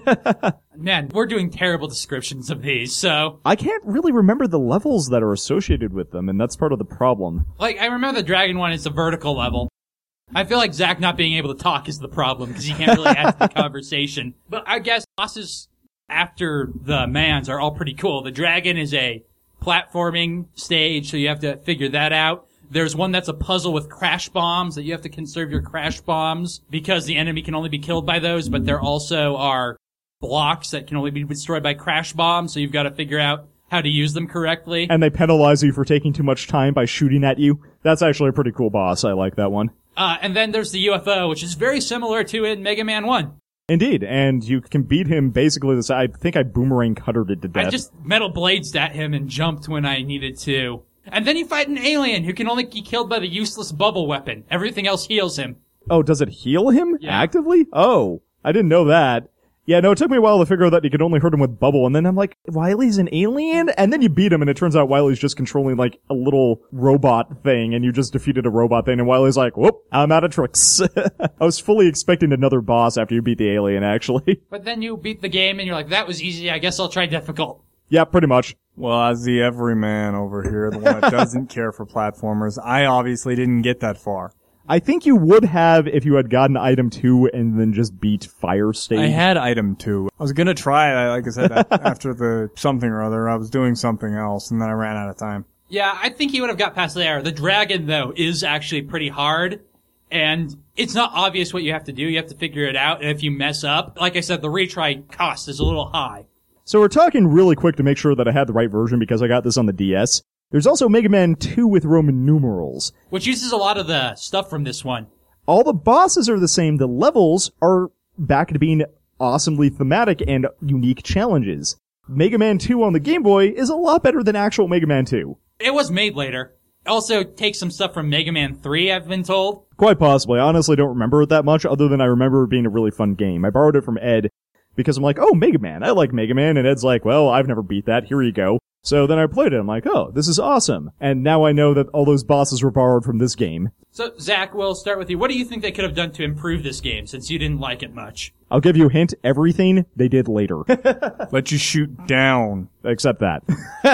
Man, we're doing terrible descriptions of these, so. I can't really remember the levels that are associated with them, and that's part of the problem. Like, I remember the dragon one is a vertical level. I feel like Zach not being able to talk is the problem, because he can't really add to the conversation. But I guess bosses after the mans are all pretty cool. The dragon is a platforming stage, so you have to figure that out. There's one that's a puzzle with crash bombs that you have to conserve your crash bombs because the enemy can only be killed by those, but there also are blocks that can only be destroyed by crash bombs, so you've got to figure out how to use them correctly. And they penalize you for taking too much time by shooting at you. That's actually a pretty cool boss. I like that one. Uh, and then there's the U F O, which is very similar to in Mega Man one. Indeed, and you can beat him basically this. I think I boomerang cuttered it to death. I just metal bladed at him and jumped when I needed to. And then you fight an alien who can only be killed by the useless bubble weapon. Everything else heals him. Oh, does it heal him Yeah. actively? Oh, I didn't know that. Yeah, no, it took me a while to figure out that you could only hurt him with bubble, and then I'm like, Wily's an alien? And then you beat him, and it turns out Wily's just controlling, like, a little robot thing, and you just defeated a robot thing, and Wily's like, whoop, I'm out of tricks. I was fully expecting another boss after you beat the alien, actually. But then you beat the game and you're like, that was easy, I guess I'll try difficult. Yeah, pretty much. Well, as the everyman over here, the one that doesn't care for platformers, I obviously didn't get that far. I think you would have if you had gotten item two and then just beat fire stage. I had item two. I was gonna try it, like I said, after the something or other. I was doing something else, and then I ran out of time. Yeah, I think he would have got past there. The dragon, though, is actually pretty hard. And it's not obvious what you have to do. You have to figure it out. And if you mess up, like I said, the retry cost is a little high. So we're talking really quick to make sure that I had the right version because I got this on the D S. There's also Mega Man two with Roman numerals. Which uses a lot of the stuff from this one. All the bosses are the same. The levels are back to being awesomely thematic and unique challenges. Mega Man two on the Game Boy is a lot better than actual Mega Man two. It was made later. It also takes some stuff from Mega Man three, I've been told. Quite possibly. I honestly don't remember it that much, other than I remember it being a really fun game. I borrowed it from Ed because I'm like, oh, Mega Man. I like Mega Man. And Ed's like, well, I've never beat that. Here you go. So then I played it. I'm like, oh, this is awesome. And now I know that all those bosses were borrowed from this game. So, Zach, we'll start with you. What do you think they could have done to improve this game, since you didn't like it much? I'll give you a hint. Everything they did later. Let you shoot down. Except that.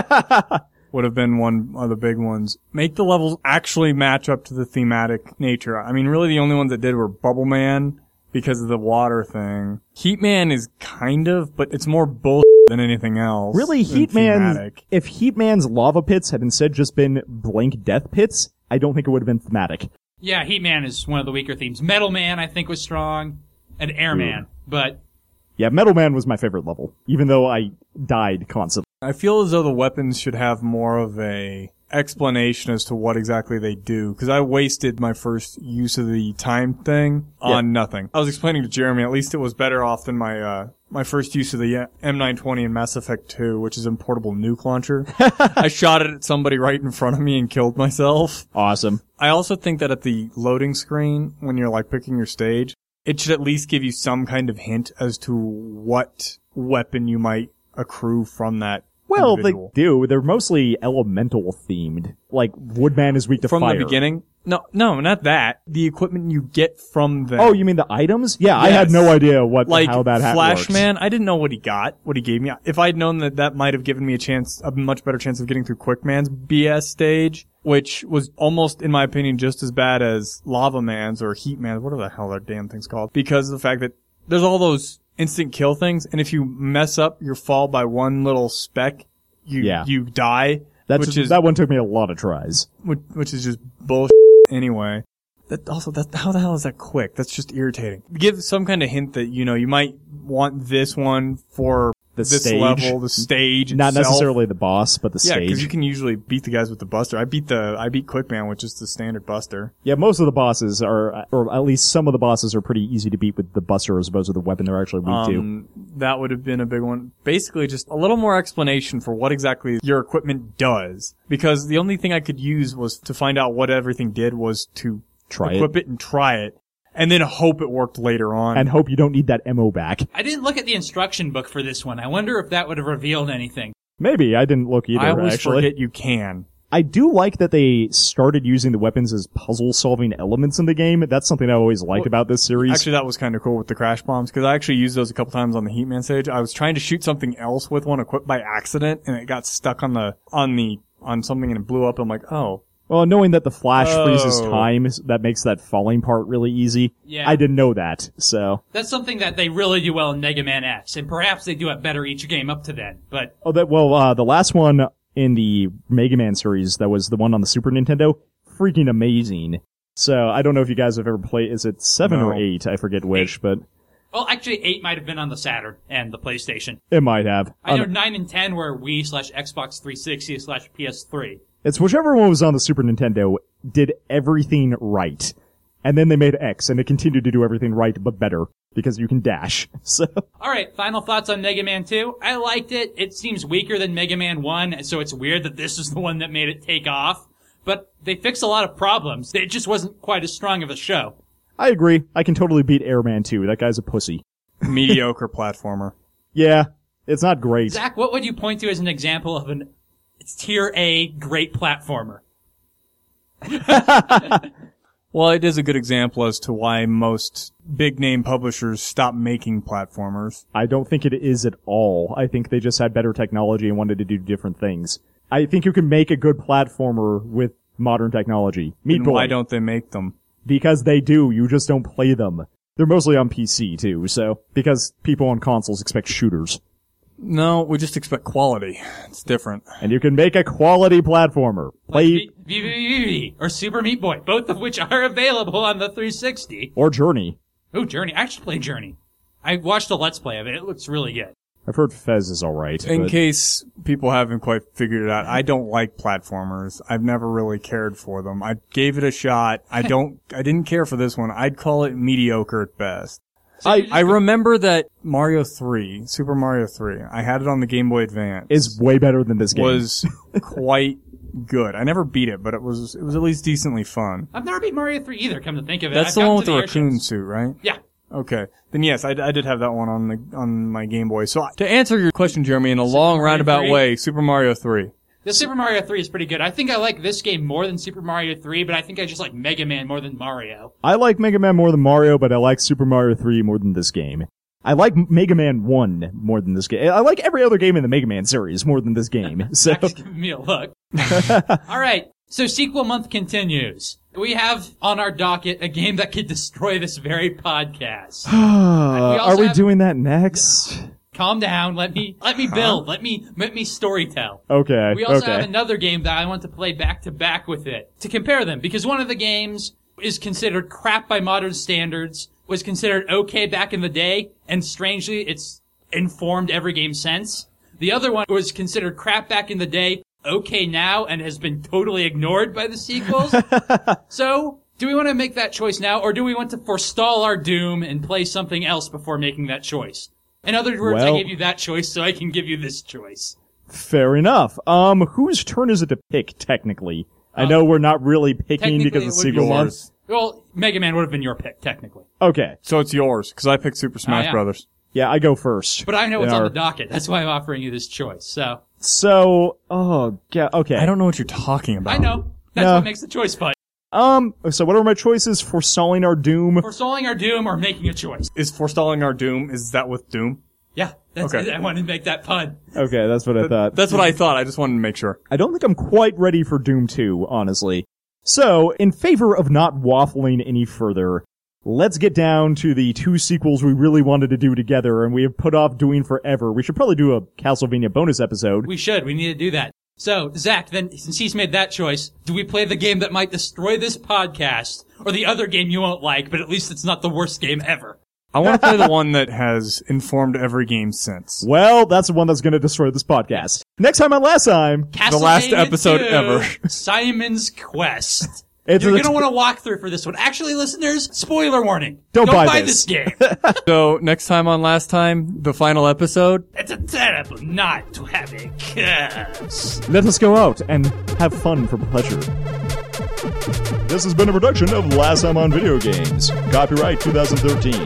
Would have been one of the big ones. Make the levels actually match up to the thematic nature. I mean, really the only ones that did were Bubble Man because of the water thing. Heat Man is kind of, but it's more bullshit than anything else. Really, than Heat Man, thematic. if Heat Man's lava pits had instead just been blank death pits, I don't think it would have been thematic. Yeah, Heat Man is one of the weaker themes. Metal Man, I think, was strong. And Air Man. But Yeah, Metal Man was my favorite level, even though I died constantly. I feel as though the weapons should have more of a explanation as to what exactly they do, because I wasted my first use of the time thing on Yeah. nothing. I was explaining to Jeremy, at least it was better off than my uh my first use of the M nine twenty in Mass Effect two, which is a portable nuke launcher. I shot it at somebody right in front of me and killed myself. Awesome. I also think that at the loading screen, when you're like picking your stage, it should at least give you some kind of hint as to what weapon you might accrue from that. Well, individual. they do. They're mostly elemental themed. Like, Woodman is weak to From fire. the beginning? No, no, not that. The equipment you get from them. Oh, you mean the items? Yeah, I had Yes. no idea what like how that ha- works. Flashman, I didn't know what he got, what he gave me. If I'd known that that might have given me a chance, a much better chance of getting through Quickman's B S stage, which was almost, in my opinion, just as bad as Lava Man's or Heat Man's, whatever the hell that damn thing's called, because of the fact that there's all those instant kill things, and if you mess up your fall by one little speck, you Yeah. you die. That's which is that one took me a lot of tries. which, which is just bullshit anyway. That also, that how the hell is that quick? That's just irritating. Give some kind of hint that, you know, you might want this one for The this stage. level, the stage Not itself. necessarily the boss, but the Yeah, because stage. you can usually beat the guys with the Buster. I beat the I beat Quickman with just the standard Buster. Yeah, most of the bosses are, or at least some of the bosses are pretty easy to beat with the Buster as opposed to the weapon they're actually weak to. Um, that would have been a big one. Basically, just a little more explanation for what exactly your equipment does. Because the only thing I could use was to find out what everything did was to Try equip it. and try it, and then hope it worked later on. And hope you don't need that M O back. I didn't look at the instruction book for this one. I wonder if that would have revealed anything. Maybe. I didn't look either, I always actually. forget you can. I do like that they started using the weapons as puzzle-solving elements in the game. That's something I always liked Well, about this series. Actually, that was kind of cool with the crash bombs, because I actually used those a couple times on the Heatman stage. I was trying to shoot something else with one equipped by accident, and it got stuck on the, on the, on something and it blew up. I'm like, oh. Well, knowing that the flash Oh. freezes time, that makes that falling part really easy. Yeah. I didn't know that, so. That's something that they really do well in Mega Man X, and perhaps they do it better each game up to then, but Oh, that, well, uh, the last one in the Mega Man series, that was the one on the Super Nintendo, freaking amazing. So, I don't know if you guys have ever played, is it seven No. or eight? I forget which, but well, actually, eight might have been on the Saturn and the PlayStation. it might have. I know Um, nine and ten were Wii slash Xbox three sixty slash P S three. It's whichever one was on the Super Nintendo did everything right. And then they made X, and it continued to do everything right, but better, because you can dash. So, All right, final thoughts on Mega Man two. I liked it. It seems weaker than Mega Man one, so it's weird that this is the one that made it take off. But they fixed a lot of problems. It just wasn't quite as strong of a show. I agree. I can totally beat Airman two. That guy's a pussy. Mediocre platformer. Yeah, it's not great. Zach, what would you point to as an example of an tier A great platformer? Well, it is a good example as to why most big name publishers stop making platformers. I don't think it is at all. I think they just had better technology and wanted to do different things. I think you can make a good platformer with modern technology. Meat And Boy. why don't they make them? Because they do, you just don't play them. They're mostly on P C too, so, because people on consoles expect shooters. No, we just expect quality. It's different. And you can make a quality platformer. Play, V V V V V or Super Meat Boy, both of which are available on the three sixty. or Journey. Ooh, Journey. I actually played Journey. I watched a Let's Play of it. It looks really good. I've heard Fez is alright. In but case people haven't quite figured it out, I don't like platformers. I've never really cared for them. I gave it a shot. I don't, I didn't care for this one. I'd call it mediocre at best. So you're just I remember that Mario three, Super Mario three, I had it on the Game Boy Advance, is way better than this game. was quite good. I never beat it, but it was, it was at least decently fun. I've never beat Mario three either, come to think of it. That's I've the gotten one with to the air raccoon shows. suit, right? Yeah. Okay. Then yes, I, I did have that one on the on my Game Boy. So to answer your question, Jeremy, in a long Mario roundabout three? way, Super Mario three. The Super Mario three is pretty good. I think I like this game more than Super Mario three, but I think I just like Mega Man more than Mario. I like Mega Man more than Mario, but I like Super Mario three more than this game. I like Mega Man one more than this game. I like every other game in the Mega Man series more than this game. So, Zach's giving me a look. All right. So sequel month continues. We have on our docket a game that could destroy this very podcast. are also we have- doing that next? Calm down. Let me let me build. Let me let me storytell. Okay, We also okay. have another game that I want to play back to back with it to compare them, because one of the games is considered crap by modern standards, was considered okay back in the day, and strangely it's informed every game since. The other one was considered crap back in the day, okay now, and has been totally ignored by the sequels. So, do we want to make that choice now, or do we want to forestall our doom and play something else before making that choice? In other words, Well- I gave you that choice, so I can give you this choice. Fair enough. Um, whose turn is it to pick, technically? I Um, know we're not really picking technically because it of would be sequel month. yours. Well, Mega Man would have been your pick, technically. Okay. So it's yours, because I picked Super Smash yeah. Brothers. Yeah, I go first. But I know In what's on our- the docket. That's why I'm offering you this choice. So, So, oh, yeah, okay. I don't know what you're talking about. I know. That's No. what makes the choice fun. Um, so what are my choices? Forestalling our doom? Forestalling our doom or making a choice. Is forestalling our doom, is that with Doom? Yeah, that's Okay. it. I wanted to make that fun. Okay, that's what I thought. That's what I thought. I just wanted to make sure. I don't think I'm quite ready for Doom two, honestly. So, in favor of not waffling any further, let's get down to the two sequels we really wanted to do together and we have put off doing forever. We should probably do a Castlevania bonus episode. We should. We need to do that. So, Zach, then, since he's made that choice, do we play the game that might destroy this podcast, or the other game you won't like, but at least it's not the worst game ever? I want to play the one that has informed every game since. Well, that's the one that's going to destroy this podcast. Next time on Last Time, The last Castlevania episode two, ever. Simon's Quest. it's You're a- gonna want to walk through for this one. Actually, listeners, spoiler warning. Don't buy buy this. this game. So next time on Last Time, the final episode. It's a terrible night to have a curse. let us go out and have fun for pleasure. This has been a production of Last Time on Video Games. Copyright twenty thirteen.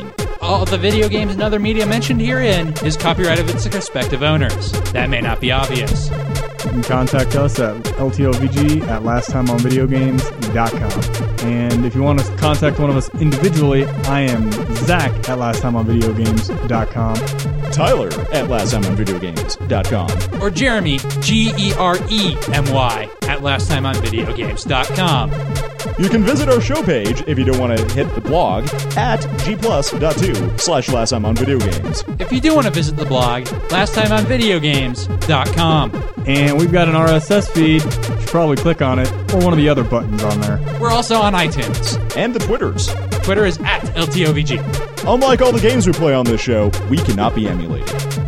All the video games and other media mentioned herein is copyright of its respective owners. That may not be obvious. You can contact us at L T O V G at last time on video games dot com. And if you want to contact one of us individually, I am Zach at last time on video games dot com. Tyler at last time on video games dot com. Or Jeremy, G E R E M Y, at last time on video games dot com. You can visit our show page if you don't want to hit the blog at g plus dot two slash last time on video games. If you do want to visit the blog, last time on video games dot com. And we've got an R S S feed. You should probably click on it, or one of the other buttons on there. We're also on iTunes. And the Twitters. Twitter is at L T O V G. Unlike all the games we play on this show, we cannot be emulated.